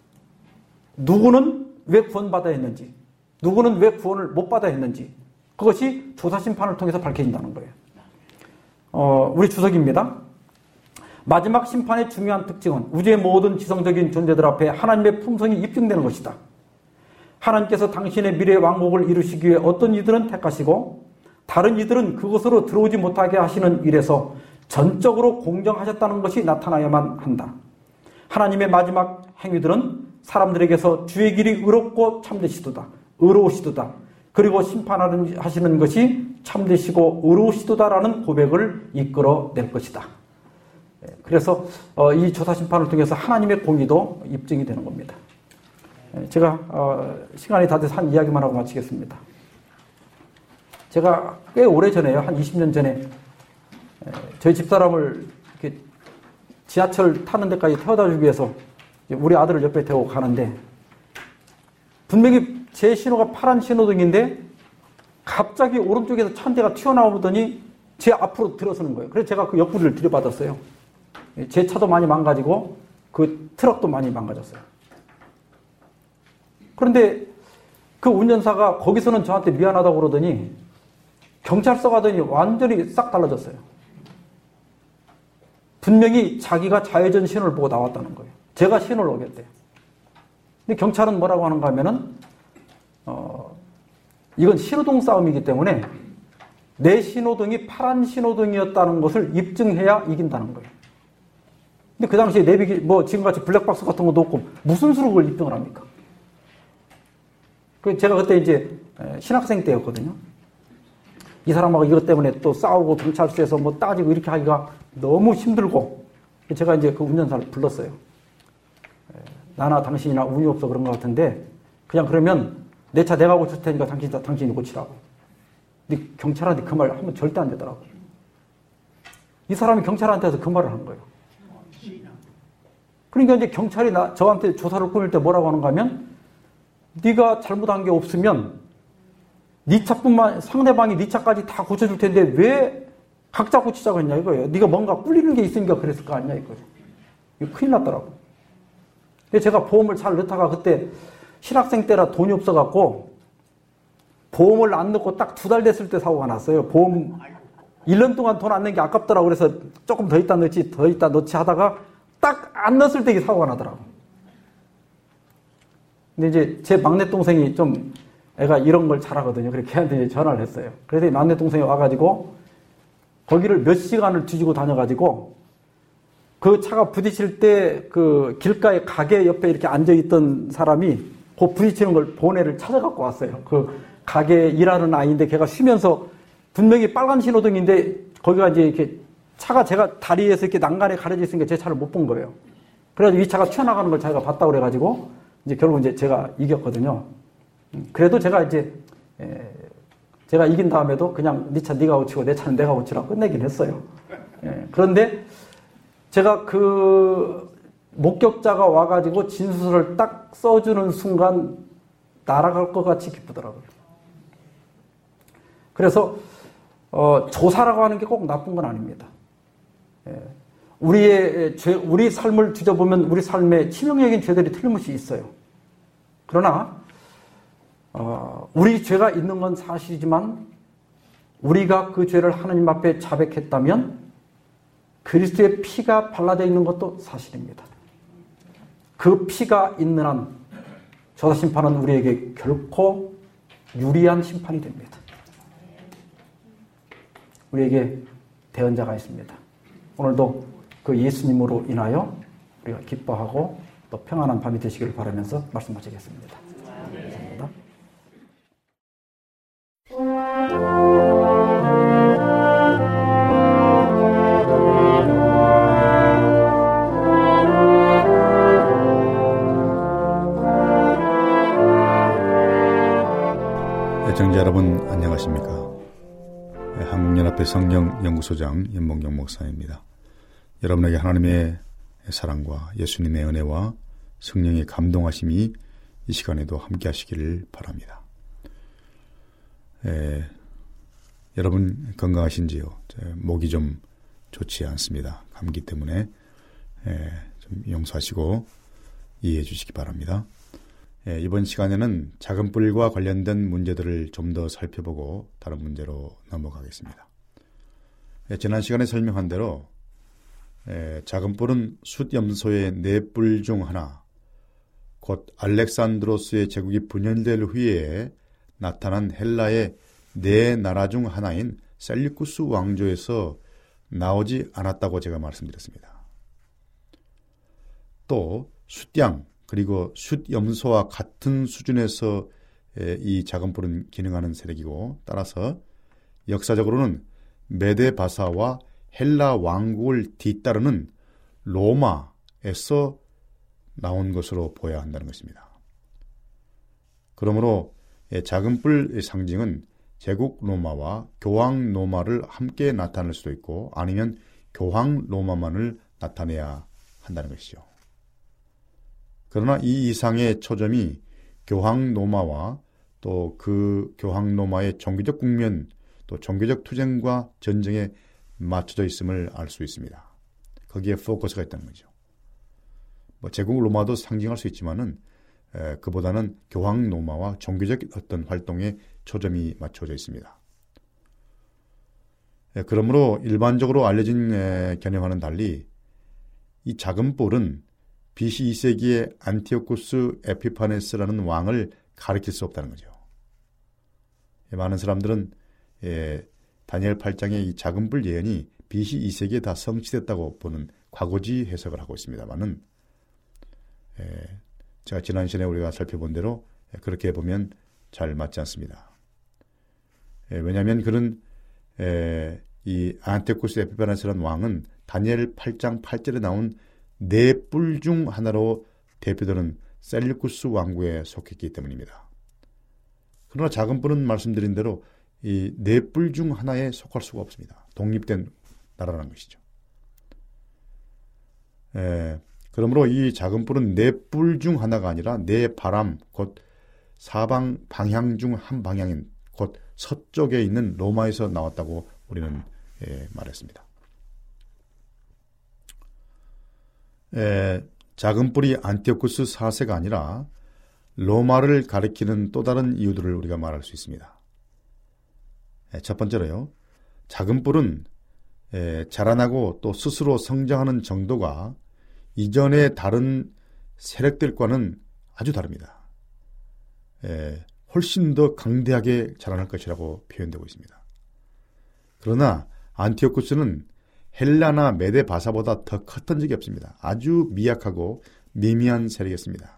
누구는 왜 구원받아야 했는지, 누구는 왜 구원을 못 받아야 했는지, 그것이 조사심판을 통해서 밝혀진다는 거예요. 어, 우리 주석입니다. 마지막 심판의 중요한 특징은 우주의 모든 지성적인 존재들 앞에 하나님의 품성이 입증되는 것이다. 하나님께서 당신의 미래의 왕국을 이루시기 위해 어떤 이들은 택하시고 다른 이들은 그곳으로 들어오지 못하게 하시는 일에서 전적으로 공정하셨다는 것이 나타나야만 한다. 하나님의 마지막 행위들은 사람들에게서 주의 길이 의롭고 참되시도다, 의로우시도다, 그리고 심판하시는 것이 참되시고 의로우시도다라는 고백을 이끌어낼 것이다. 그래서 이 조사심판을 통해서 하나님의 공의도 입증이 되는 겁니다. 제가 시간이 다 돼서 한 이야기만 하고 마치겠습니다. 제가 꽤 오래전에요, 한 이십 년 전에 저희 집사람을 이렇게 지하철 타는 데까지 태워다 주기 위해서 우리 아들을 옆에 태우고 가는데 분명히 제 신호가 파란 신호등인데 갑자기 오른쪽에서 차 한 대가 튀어나오더니 제 앞으로 들어서는 거예요. 그래서 제가 그 옆구리를 들여받았어요. 제 차도 많이 망가지고 그 트럭도 많이 망가졌어요. 그런데 그 운전사가 거기서는 저한테 미안하다고 그러더니 경찰서 가더니 완전히 싹 달라졌어요. 분명히 자기가 좌회전 신호를 보고 나왔다는 거예요. 제가 신호를 어겼대요. 근데 경찰은 뭐라고 하는가 하면은 어, 이건 신호등 싸움이기 때문에 내 신호등이 파란 신호등이었다는 것을 입증해야 이긴다는 거예요. 근데 그 당시에 내비기, 뭐 지금같이 블랙박스 같은 것도 없고 무슨 수로 그걸 입증을 합니까? 그 제가 그때 이제 신학생 때였거든요. 이 사람하고 이것 때문에 또 싸우고 경찰서에서 뭐 따지고 이렇게 하기가 너무 힘들고 제가 이제 그 운전사를 불렀어요. 나나 당신이나 운이 없어 그런 것 같은데 그냥 그러면 내 차 내가 고칠 테니까 당신, 당신이 고치라고. 근데 경찰한테 그 말 하면 절대 안 되더라고요. 이 사람이 경찰한테서 그 말을 한 거예요. 그러니까 이제 경찰이 나, 저한테 조사를 꾸밀 때 뭐라고 하는가 하면, 네가 잘못한 게 없으면 네 차뿐만, 상대방이 네 차까지 다 고쳐줄 텐데 왜 각자 고치자고 했냐 이거예요. 네가 뭔가 꿀리는 게 있으니까 그랬을 거 아니냐 이거예요. 이거 큰일 났더라고. 근데 제가 보험을 잘 넣다가 그때 신학생 때라 돈이 없어갖고 보험을 안 넣고 딱 두 달 됐을 때 사고가 났어요. 보험 일 년 동안 돈 안 낸 게 아깝더라고. 그래서 조금 더 있다 넣지, 더 있다 넣지 하다가 딱 안 넣었을 때 이게 사고가 나더라고. 근데 이제 제 막내 동생이 좀 애가 이런 걸 잘하거든요. 그래서 걔한테 이제 전화를 했어요. 그래서 막내 동생이 와가지고 거기를 몇 시간을 뒤지고 다녀가지고 그 차가 부딪힐 때 그 길가에 가게 옆에 이렇게 앉아있던 사람이 그 부딪히는 걸 본 애를 찾아갖고 왔어요. 그 가게에 일하는 아이인데 걔가 쉬면서 분명히 빨간 신호등인데 거기가 이제 이렇게 차가 제가 다리에서 이렇게 난간에 가려져 있으니까 제 차를 못 본 거예요. 그래가지고 이 차가 튀어나가는 걸 자기가 봤다고 그래가지고 이제 결국 이제 제가 이겼거든요. 그래도 제가 이제 에, 제가 이긴 다음에도 그냥 네 차 네가 고치고 내 차는 내가 고치라고 끝내긴 했어요. 예, 그런데 제가 그 목격자가 와가지고 진술을 딱 써주는 순간 날아갈 것 같이 기쁘더라고요. 그래서 어, 조사라고 하는 게 꼭 나쁜 건 아닙니다. 예, 우리의 죄, 우리 삶을 뒤져보면 우리 삶에 치명적인 죄들이 틀림없이 있어요. 그러나 어, 우리 죄가 있는 건 사실이지만 우리가 그 죄를 하나님 앞에 자백했다면 그리스도의 피가 발라져 있는 것도 사실입니다. 그 피가 있는 한 조사심판은 우리에게 결코 유리한 심판이 됩니다. 우리에게 대언자가 있습니다. 오늘도 그 예수님으로 인하여 우리가 기뻐하고 또 평안한 밤이 되시기를 바라면서 말씀 마치겠습니다. 감사합니다. 애청자 여러분 안녕하십니까? 한국연합회 성경연구소장 연봉경 목사입니다. 여러분에게 하나님의 사랑과 예수님의 은혜와 성령의 감동하심이 이 시간에도 함께 하시기를 바랍니다. 에, 여러분 건강하신지요? 목이 좀 좋지 않습니다. 감기 때문에 에, 좀 용서하시고 이해해 주시기 바랍니다. 예, 이번 시간에는 작은 뿔과 관련된 문제들을 좀 더 살펴보고 다른 문제로 넘어가겠습니다. 예, 지난 시간에 설명한 대로 예, 작은 뿔은 숫염소의 네 뿔 중 하나, 곧 알렉산드로스의 제국이 분열될 후에 나타난 헬라의 네 나라 중 하나인 셀리쿠스 왕조에서 나오지 않았다고 제가 말씀드렸습니다. 또 숫양, 그리고 숫염소와 같은 수준에서 이 작은 뿔은 기능하는 세력이고, 따라서 역사적으로는 메데바사와 헬라 왕국을 뒤따르는 로마에서 나온 것으로 보아야 한다는 것입니다. 그러므로 작은 뿔의 상징은 제국 로마와 교황 로마를 함께 나타낼 수도 있고, 아니면 교황 로마만을 나타내야 한다는 것이죠. 그러나 이 이상의 초점이 교황 로마와 또 그 교황 로마의 종교적 국면, 또 종교적 투쟁과 전쟁에 맞춰져 있음을 알 수 있습니다. 거기에 포커스가 있다는 거죠. 뭐 제국 로마도 상징할 수 있지만은 에, 그보다는 교황 로마와 종교적 어떤 활동에 초점이 맞춰져 있습니다. 에, 그러므로 일반적으로 알려진 에, 개념과는 달리 이 작은 뿔은 비씨 이 세기의 안티오쿠스 에피파네스라는 왕을 가리킬 수 없다는 거죠. 많은 사람들은 예, 다니엘 팔 장의 이 작은 뿔 예언이 비씨 이 세기에 다 성취됐다고 보는 과거지 해석을 하고 있습니다만은, 예, 제가 지난 시간에 우리가 살펴본 대로 그렇게 보면 잘 맞지 않습니다. 예, 왜냐하면 그런 예, 이 안티오쿠스 에피파네스라는 왕은 다니엘 팔 장 팔 절에 나온 네 뿔 중 하나로 대표되는 셀리쿠스 왕국에 속했기 때문입니다. 그러나 작은 뿔은 말씀드린 대로 이 네 뿔 중 하나에 속할 수가 없습니다. 독립된 나라라는 것이죠. 에, 그러므로 이 작은 뿔은 네 뿔 중 하나가 아니라 네 바람, 곧 사방 방향 중 한 방향인 곧 서쪽에 있는 로마에서 나왔다고 우리는 에, 말했습니다. 에, 작은 뿔이 안티오쿠스 사 세가 아니라 로마를 가리키는 또 다른 이유들을 우리가 말할 수 있습니다. 에, 첫 번째로요. 작은 뿔은 에, 자라나고 또 스스로 성장하는 정도가 이전의 다른 세력들과는 아주 다릅니다. 에, 훨씬 더 강대하게 자라날 것이라고 표현되고 있습니다. 그러나 안티오쿠스는 헬라나 메데 바사보다 더 컸던 적이 없습니다. 아주 미약하고 미미한 세력이었습니다.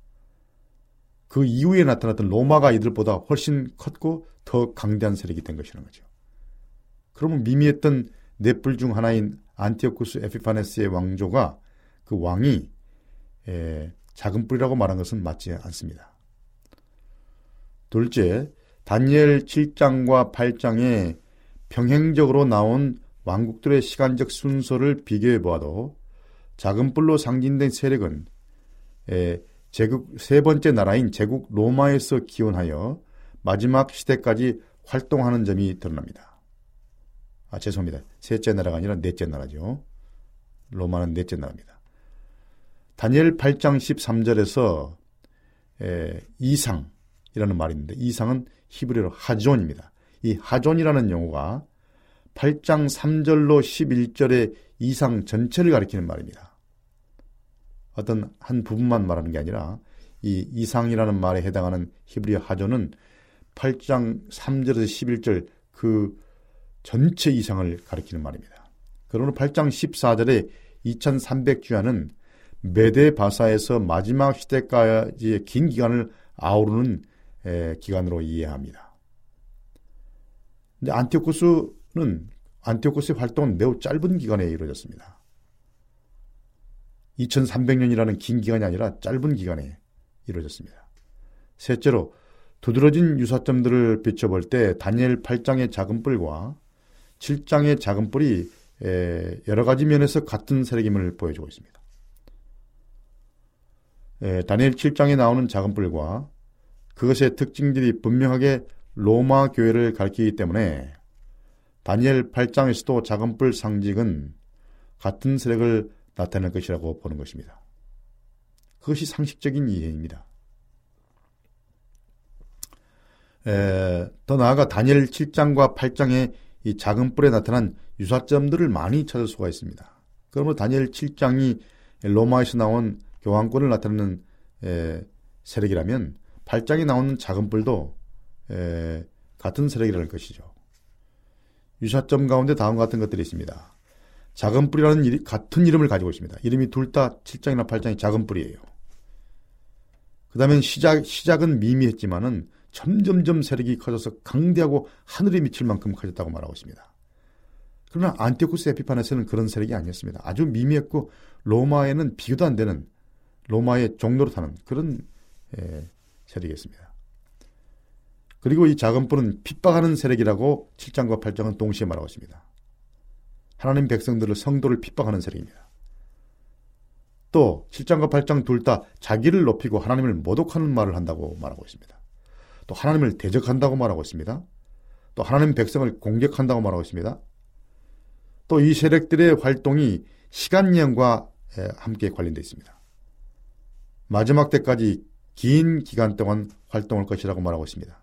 그 이후에 나타났던 로마가 이들보다 훨씬 컸고 더 강대한 세력이 된 것이라는 거죠. 그러면 미미했던 네 뿔 중 하나인 안티오쿠스 에피파네스의 왕조가 그 왕이 에, 작은 뿔이라고 말한 것은 맞지 않습니다. 둘째, 다니엘 칠 장과 팔 장에 평행적으로 나온 왕국들의 시간적 순서를 비교해 보아도 작은 뿔로 상징된 세력은 에, 제국 세 번째 나라인 제국 로마에서 기원하여 마지막 시대까지 활동하는 점이 드러납니다. 아, 죄송합니다. 셋째 나라가 아니라 넷째 나라죠. 로마는 넷째 나라입니다. 다니엘 팔 장 십삼 절에서 에, 이상이라는 말이 있는데 이상은 히브리어로 하존입니다. 이 하존이라는 용어가 팔 장 삼 절로 십일 절의 이상 전체를 가리키는 말입니다. 어떤 한 부분만 말하는 게 아니라 이 이상이라는 말에 해당하는 히브리어 하존은 팔 장 삼 절에서 십일 절 그 전체 이상을 가리키는 말입니다. 그러므로 팔 장 십사 절의 이천삼백 주야는 메데 바사에서 마지막 시대까지의 긴 기간을 아우르는 에, 기간으로 이해합니다. 근데 안티오쿠스는 안티오쿠스의 활동은 매우 짧은 기간에 이루어졌습니다. 이천삼백 년이라는 긴 기간이 아니라 짧은 기간에 이루어졌습니다. 셋째로 두드러진 유사점들을 비춰볼 때 다니엘 팔 장의 작은 뿔과 칠 장의 작은 뿔이 에, 여러 가지 면에서 같은 세력임을 보여주고 있습니다. 에, 다니엘 칠 장에 나오는 작은 뿔과 그것의 특징들이 분명하게 로마 교회를 가리키기 때문에 다니엘 팔 장에서도 작은 뿔 상징은 같은 세력을 나타낼 것이라고 보는 것입니다. 그것이 상식적인 이해입니다. 에, 더 나아가 다니엘 칠 장과 팔 장의 이 작은 뿔에 나타난 유사점들을 많이 찾을 수가 있습니다. 그러므로 다니엘 칠 장이 로마에서 나온 교황권을 나타내는 에, 세력이라면 팔 장에 나오는 작은 뿔도 에, 같은 세력이라는 것이죠. 유사점 가운데 다음과 같은 것들이 있습니다. 작은 뿔이라는 일, 같은 이름을 가지고 있습니다. 이름이 둘 다 칠 장이나 팔 장이 작은 뿔이에요. 그 다음에 시작, 시작은 미미했지만은 점점점 세력이 커져서 강대하고 하늘에 미칠 만큼 커졌다고 말하고 있습니다. 그러나 안티오쿠스 에피파네스는 그런 세력이 아니었습니다. 아주 미미했고 로마에는 비교도 안 되는 로마의 종로로 타는 그런 에, 세력이었습니다. 그리고 이 작은 뿔은 핍박하는 세력이라고 칠 장과 팔 장은 동시에 말하고 있습니다. 하나님 백성들을 성도를 핍박하는 세력입니다. 또 칠 장과 팔 장 둘 다 자기를 높이고 하나님을 모독하는 말을 한다고 말하고 있습니다. 또 하나님을 대적한다고 말하고 있습니다. 또 하나님 백성을 공격한다고 말하고 있습니다. 또 이 세력들의 활동이 시간령과 함께 관련되어 있습니다. 마지막 때까지 긴 기간 동안 활동할 것이라고 말하고 있습니다.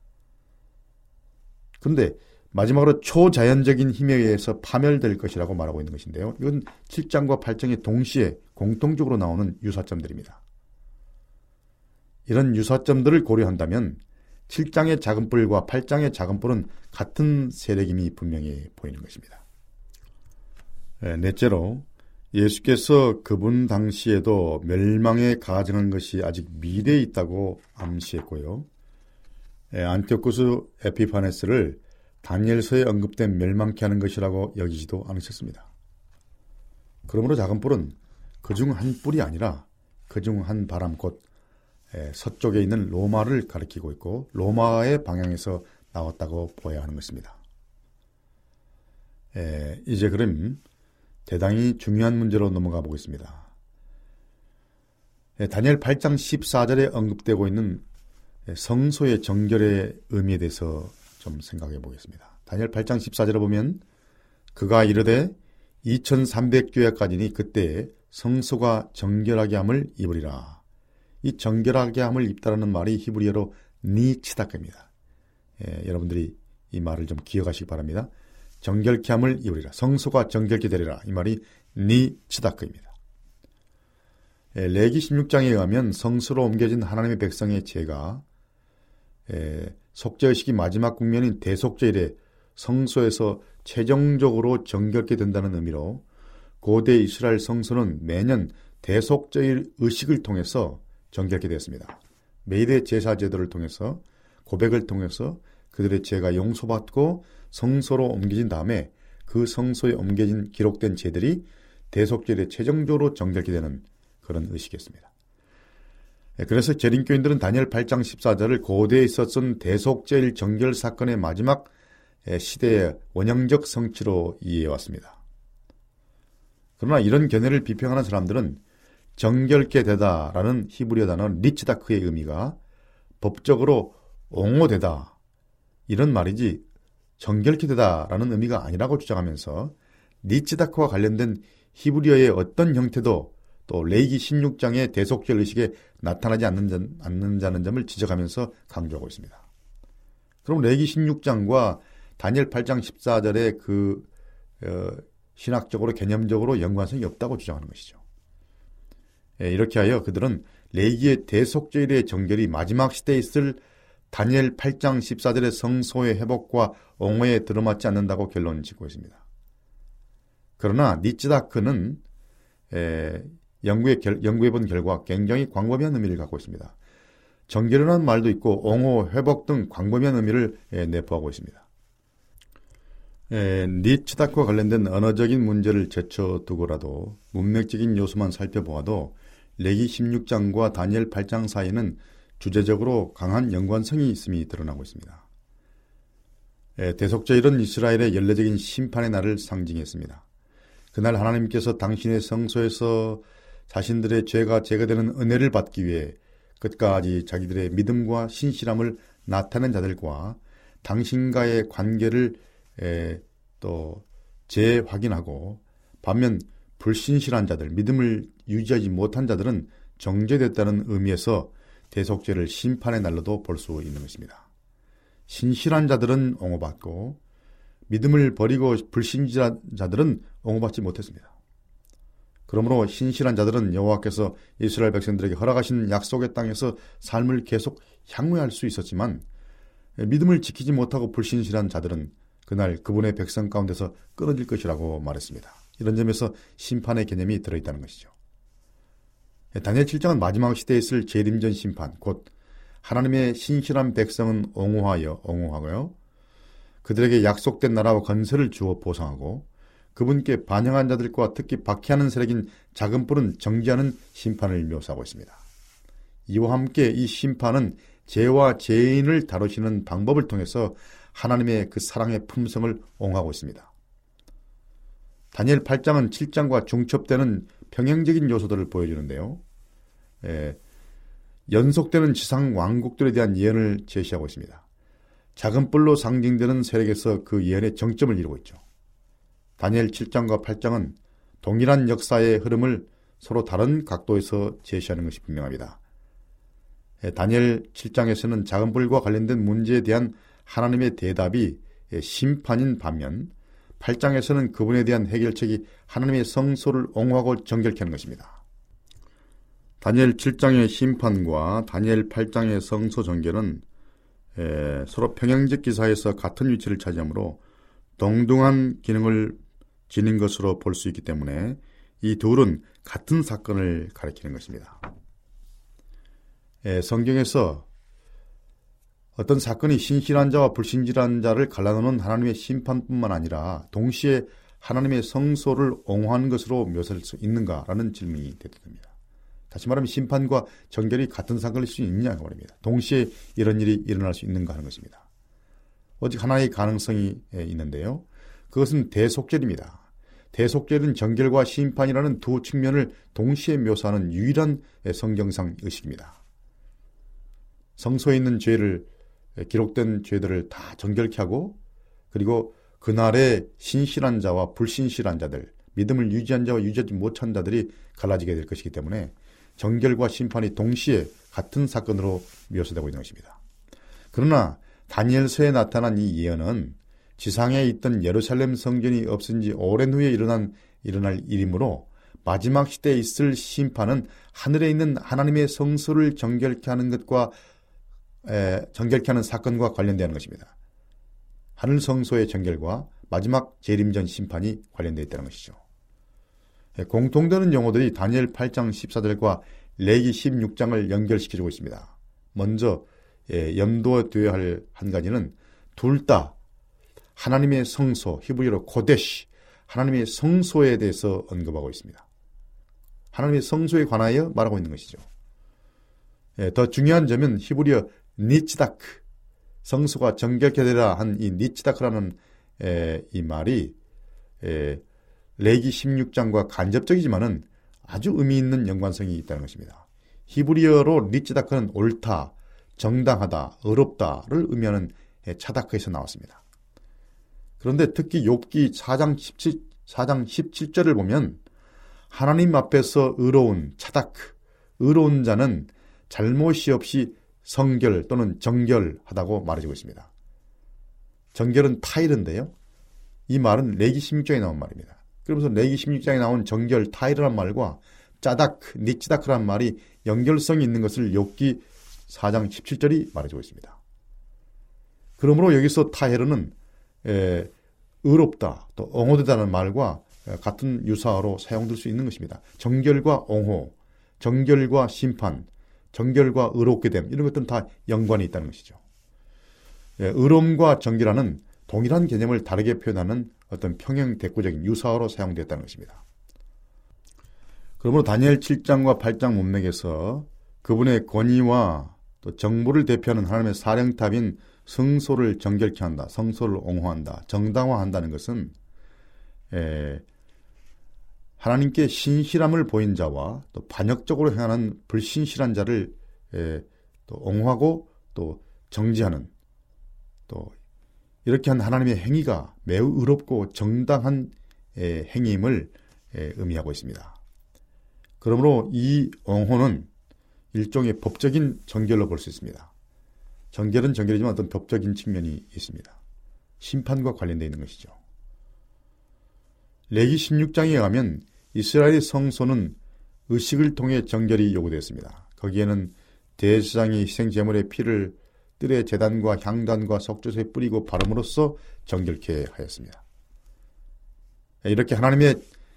그런데 마지막으로 초자연적인 힘에 의해서 파멸될 것이라고 말하고 있는 것인데요. 이건 칠 장과 팔 장이 동시에 공통적으로 나오는 유사점들입니다. 이런 유사점들을 고려한다면 칠 장의 작은 뿔과 팔 장의 작은 뿔은 같은 세력임이 분명히 보이는 것입니다. 네, 넷째로 예수께서 그분 당시에도 멸망에 가증한 것이 아직 미래에 있다고 암시했고요. 네, 안티오쿠스 에피파네스를 다니엘서에 언급된 멸망케 하는 것이라고 여기지도 않으셨습니다. 그러므로 작은 뿔은 그중 한 뿔이 아니라 그중 한 바람 곧 서쪽에 있는 로마를 가리키고 있고 로마의 방향에서 나왔다고 보아야 하는 것입니다. 에, 이제 그럼 대단히 중요한 문제로 넘어가 보겠습니다. 에, 다니엘 팔 장 십사 절에 언급되고 있는 성소의 정결의 의미에 대해서 좀 생각해 보겠습니다. 다니엘 팔 장 십사 절에 보면 그가 이르되 이천삼백 교회까지니 그때 성소가 정결하게 함을 입으리라. 이 정결하게 함을 입다라는 말이 히브리어로 니치다크입니다. 예, 여러분들이 이 말을 좀 기억하시기 바랍니다. 정결케 함을 입으리라. 성소가 정결케 되리라. 이 말이 니치다크입니다. 예, 레기 십육 장에 의하면 성소로 옮겨진 하나님의 백성의 죄가 예, 속죄의식이 마지막 국면인 대속죄일에 성소에서 최종적으로 정결케 된다는 의미로 고대 이스라엘 성소는 매년 대속죄일 의식을 통해서 정결케 되었습니다. 매일의 제사 제도를 통해서 고백을 통해서 그들의 죄가 용서받고 성소로 옮겨진 다음에 그 성소에 옮겨진 기록된 죄들이 대속죄일에 최종적으로 정결케 되는 그런 의식이었습니다. 그래서 재림교인들은 다니엘 팔 장 십사 절을 고대에 있었던 대속죄일 정결 사건의 마지막 시대의 원형적 성취로 이해해왔습니다. 그러나 이런 견해를 비평하는 사람들은 정결케 되다라는 히브리어 단어 리치다크의 의미가 법적으로 옹호되다 이런 말이지 정결케 되다라는 의미가 아니라고 주장하면서 리치다크와 관련된 히브리어의 어떤 형태도 또 레위기 십육 장의 대속죄 의식에 나타나지 않는, 않는다는 점을 지적하면서 강조하고 있습니다. 그럼 레위기 십육 장과 다니엘 팔 장 십사 절의 그 어, 신학적으로 개념적으로 연관성이 없다고 주장하는 것이죠. 예, 이렇게 하여 그들은 레위기의 대속죄일의 정결이 마지막 시대에 있을 다니엘 팔 장 십사 절의 성소의 회복과 옹호에 들어맞지 않는다고 결론 짓고 있습니다. 그러나 니치다크는 에, 연구해, 연구해본 결과 굉장히 광범위한 의미를 갖고 있습니다. 정결이라는 말도 있고 옹호, 회복 등 광범위한 의미를 에, 내포하고 있습니다. 에, 니치다크와 관련된 언어적인 문제를 제쳐두고라도 문맥적인 요소만 살펴보아도 레위기 십육 장과 다니엘 팔 장 사이에는 주제적으로 강한 연관성이 있음이 드러나고 있습니다. 에, 대속죄일은 이스라엘의 연례적인 심판의 날을 상징했습니다. 그날 하나님께서 당신의 성소에서 자신들의 죄가 제거되는 은혜를 받기 위해 끝까지 자기들의 믿음과 신실함을 나타낸 자들과 당신과의 관계를 에, 또 재확인하고 반면 불신실한 자들, 믿음을 유지하지 못한 자들은 정죄됐다는 의미에서 대속죄를 심판의 날로도 볼 수 있는 것입니다. 신실한 자들은 옹호받고 믿음을 버리고 불신실한 자들은 옹호받지 못했습니다. 그러므로 신실한 자들은 여호와께서 이스라엘 백성들에게 허락하신 약속의 땅에서 삶을 계속 향유할 수 있었지만 믿음을 지키지 못하고 불신실한 자들은 그날 그분의 백성 가운데서 끊어질 것이라고 말했습니다. 이런 점에서 심판의 개념이 들어있다는 것이죠. 다니엘 칠 장은 마지막 시대에 있을 재림전 심판, 곧 하나님의 신실한 백성은 옹호하여 옹호하고요. 그들에게 약속된 나라와 건설을 주어 보상하고 그분께 반영한 자들과 특히 박해하는 세력인 작은 뿔은 정지하는 심판을 묘사하고 있습니다. 이와 함께 이 심판은 죄와 죄인을 다루시는 방법을 통해서 하나님의 그 사랑의 품성을 옹호하고 있습니다. 다니엘 팔 장은 칠 장과 중첩되는 평행적인 요소들을 보여주는데요. 예, 연속되는 지상 왕국들에 대한 예언을 제시하고 있습니다. 작은 뿔로 상징되는 세력에서 그 예언의 정점을 이루고 있죠. 다니엘 칠 장과 팔 장은 동일한 역사의 흐름을 서로 다른 각도에서 제시하는 것이 분명합니다. 예, 다니엘 칠 장에서는 작은 뿔과 관련된 문제에 대한 하나님의 대답이 심판인 반면 팔 장에서는 그분에 대한 해결책이 하나님의 성소를 옹호하고 정결케 하는 것입니다. 다니엘 칠 장의 심판과 다니엘 팔 장의 성소 정결은 에, 서로 평행적 기사에서 같은 위치를 차지하므로 동등한 기능을 지닌 것으로 볼 수 있기 때문에 이 둘은 같은 사건을 가리키는 것입니다. 에, 성경에서 어떤 사건이 신실한 자와 불신실한 자를 갈라놓는 하나님의 심판뿐만 아니라 동시에 하나님의 성소를 옹호하는 것으로 묘사할 수 있는가라는 질문이 대두됩니다. 다시 말하면 심판과 정결이 같은 사건일 수 있느냐고 말입니다. 동시에 이런 일이 일어날 수 있는가 하는 것입니다. 오직 하나의 가능성이 있는데요. 그것은 대속죄입니다. 대속죄는 정결과 심판이라는 두 측면을 동시에 묘사하는 유일한 성경상 의식입니다. 성소에 있는 죄를, 기록된 죄들을 다 정결케 하고, 그리고 그날의 신실한 자와 불신실한 자들, 믿음을 유지한 자와 유지하지 못한 자들이 갈라지게 될 것이기 때문에 정결과 심판이 동시에 같은 사건으로 묘사되고 있는 것입니다. 그러나 다니엘서에 나타난 이 예언은 지상에 있던 예루살렘 성전이 없은 지 오랜 후에 일어난, 일어날 일이므로 마지막 시대에 있을 심판은 하늘에 있는 하나님의 성소를 정결케 하는 것과 에, 정결케 하는 사건과 관련되는 것입니다. 하늘 성소의 정결과 마지막 재림전 심판이 관련되어 있다는 것이죠. 공통되는 용어들이 다니엘 팔 장 십사 절과 레기 십육 장을 연결시켜주고 있습니다. 먼저 염두되어야 할 한 가지는 둘 다 하나님의 성소, 히브리어로 코데시, 하나님의 성소에 대해서 언급하고 있습니다. 하나님의 성소에 관하여 말하고 있는 것이죠. 더 중요한 점은 히브리어 니츠다크, 성소가 정결케 되라 한 이 니츠다크라는 이 말이 레기 십육 장과 간접적이지만은 아주 의미 있는 연관성이 있다는 것입니다. 히브리어로 니츠다크는 옳다, 정당하다, 의롭다를 의미하는 차다크에서 나왔습니다. 그런데 특히 욥기 사 장 십칠, 사 장 십칠 절을 보면 하나님 앞에서 의로운 차다크, 의로운 자는 잘못이 없이 성결 또는 정결하다고 말해주고 있습니다. 정결은 타일인데요. 이 말은 레기 십육 장에 나온 말입니다. 그러면서 레기 십육 장에 나온 정결, 타일이라는 말과 짜다크, 니치다크라는 말이 연결성이 있는 것을 욥기 사 장 십칠 절이 말해주고 있습니다. 그러므로 여기서 타헬은 에, 의롭다, 또 옹호되다는 말과 같은 유사어로 사용될 수 있는 것입니다. 정결과 옹호, 정결과 심판, 정결과 의롭게 됨, 이런 것들은 다 연관이 있다는 것이죠. 예, 의로움과 정결하는 동일한 개념을 다르게 표현하는 어떤 평행 대꾸적인 유사어로 사용되었다는 것입니다. 그러므로 다니엘 칠 장과 팔 장 문맥에서 그분의 권위와 또 정부를 대표하는 하나님의 사령탑인 성소를 정결케 한다, 성소를 옹호한다, 정당화한다는 것은 에, 하나님께 신실함을 보인 자와 또 반역적으로 행하는 불신실한 자를 에, 또 옹호하고 또 정지하는, 또 이렇게 한 하나님의 행위가 매우 의롭고 정당한 에, 행위임을 에, 의미하고 있습니다. 그러므로 이 옹호는 일종의 법적인 정결로 볼 수 있습니다. 정결은 정결이지만 어떤 법적인 측면이 있습니다. 심판과 관련되어 있는 것이죠. 레기 십육 장에 의하면 이스라엘의 성소는 의식을 통해 정결이 요구되었습니다. 거기에는 대제사장이 희생제물의 피를 뜰의 제단과 향단과 석조소에 뿌리고 바름으로써 정결케 하였습니다. 이렇게 하나님의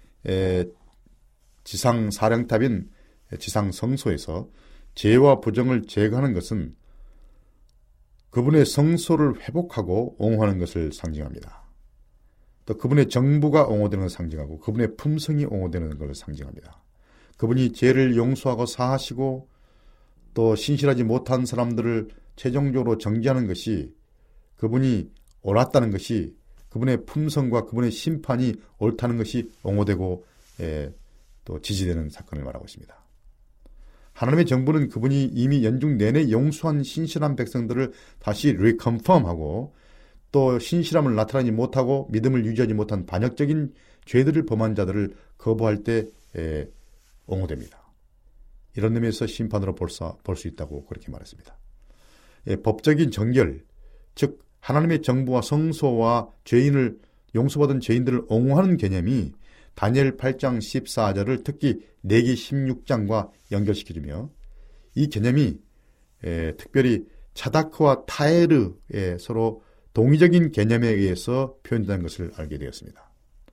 지상 사령탑인 지상 성소에서 죄와 부정을 제거하는 것은 그분의 성소를 회복하고 옹호하는 것을 상징합니다. 또 그분의 정부가 옹호되는 것을 상징하고 그분의 품성이 옹호되는 것을 상징합니다. 그분이 죄를 용서하고 사하시고 또 신실하지 못한 사람들을 최종적으로 정죄하는 것이, 그분이 옳았다는 것이, 그분의 품성과 그분의 심판이 옳다는 것이 옹호되고 예, 또 지지되는 사건을 말하고 있습니다. 하나님의 정부는 그분이 이미 연중 내내 용서한 신실한 백성들을 다시 리컨펌하고 또 신실함을 나타내지 못하고 믿음을 유지하지 못한 반역적인 죄들을 범한 자들을 거부할 때 에, 옹호됩니다. 이런 의미에서 심판으로 볼 수 있다고 그렇게 말했습니다. 예, 법적인 정결, 즉 하나님의 정부와 성소와 죄인을 용서받은 죄인들을 옹호하는 개념이 다니엘 팔 장 십사 절을 특히 레기 십육 장과 연결시켜주며 이 개념이 에, 특별히 차다크와 타에르의 서로 동의적인 개념에 의해서 표현된 것을 알게 되었습니다.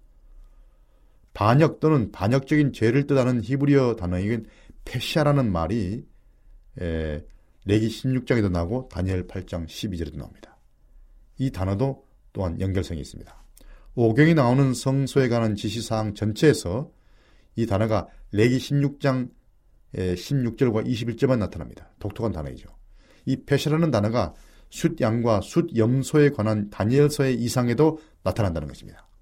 반역 또는 반역적인 죄를 뜻하는 히브리어 단어인 페샤라는 말이 에, 레기 십육 장에도 나오고 다니엘 팔 장 십이 절에도 나옵니다. 이 단어도 또한 연결성이 있습니다. 오경이 나오는 성소에 관한 지시사항 전체에서 이 단어가 레기 십육 장 십육 절과 이십일 절만 나타납니다. 독특한 단어이죠. 이 페샤라는 단어가 숫양과 숫염소에 관한 다니엘서의 이상에도 나타난다는 것입니다.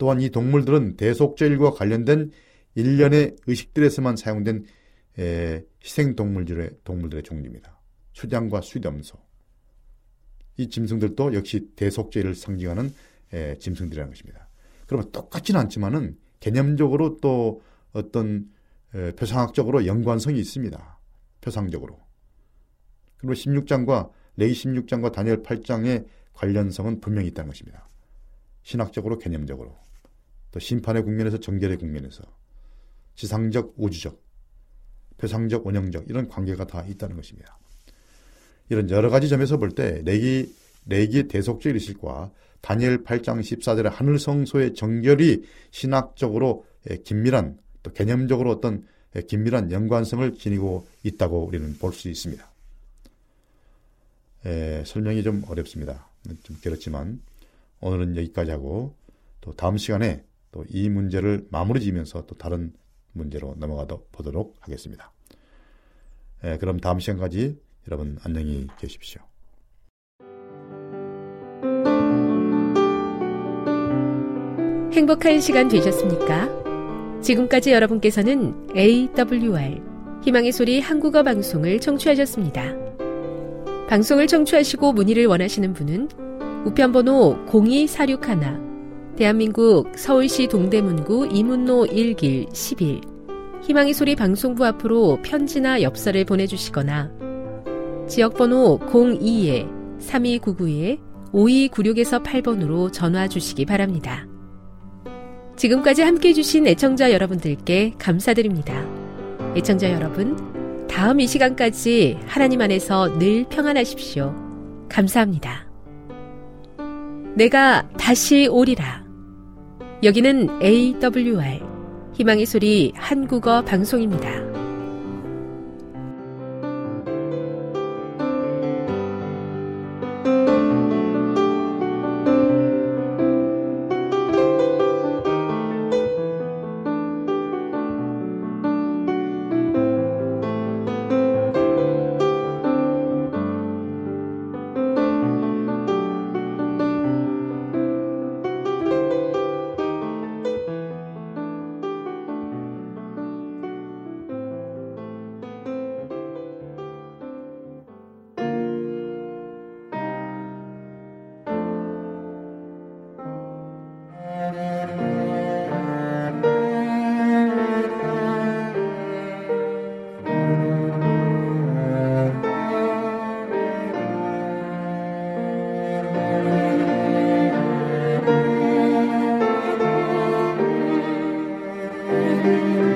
또한 이 동물들은 대속제일과 관련된 일련의 의식들에서만 사용된 에, 희생동물들의 동물들의 종류입니다. 수장과 수염소. 이 짐승들도 역시 대속제일을 상징하는 에, 짐승들이라는 것입니다. 그러면 똑같지는 않지만은 개념적으로 또 어떤 에, 표상학적으로 연관성이 있습니다. 표상적으로. 그리고 십육 장과 레위 십육 장과 다니엘 팔 장의 관련성은 분명히 있다는 것입니다. 신학적으로 개념적으로 또 심판의 국면에서 정결의 국면에서 지상적 우주적 표상적 원형적 이런 관계가 다 있다는 것입니다. 이런 여러 가지 점에서 볼 때 레기, 레기의 대속적 의식과 다니엘 팔 장 십사 절의 하늘 성소의 정결이 신학적으로 긴밀한 또 개념적으로 어떤 긴밀한 연관성을 지니고 있다고 우리는 볼 수 있습니다. 에, 설명이 좀 어렵습니다. 좀 길었지만 오늘은 여기까지 하고 또 다음 시간에 또 이 문제를 마무리 지으면서 또 다른 문제로 넘어가 보도록 하겠습니다. 에, 그럼 다음 시간까지 여러분 안녕히 계십시오. 행복한 시간 되셨습니까? 지금까지 여러분께서는 에이더블유알 희망의 소리 한국어 방송을 청취하셨습니다. 방송을 청취하시고 문의를 원하시는 분은 우편번호 공이사육일 대한민국 서울시 동대문구 이문로 일 길 십일 희망의 소리 방송부 앞으로 편지나 엽서를 보내주시거나 지역번호 공이 삼이구구 오이구육에서 팔 번으로 전화 주시기 바랍니다. 지금까지 함께해 주신 애청자 여러분들께 감사드립니다. 애청자 여러분, 다음 이 시간까지 하나님 안에서 늘 평안하십시오. 감사합니다. 내가 다시 오리라. 여기는 에이더블유알 희망의 소리 한국어 방송입니다. Thank you.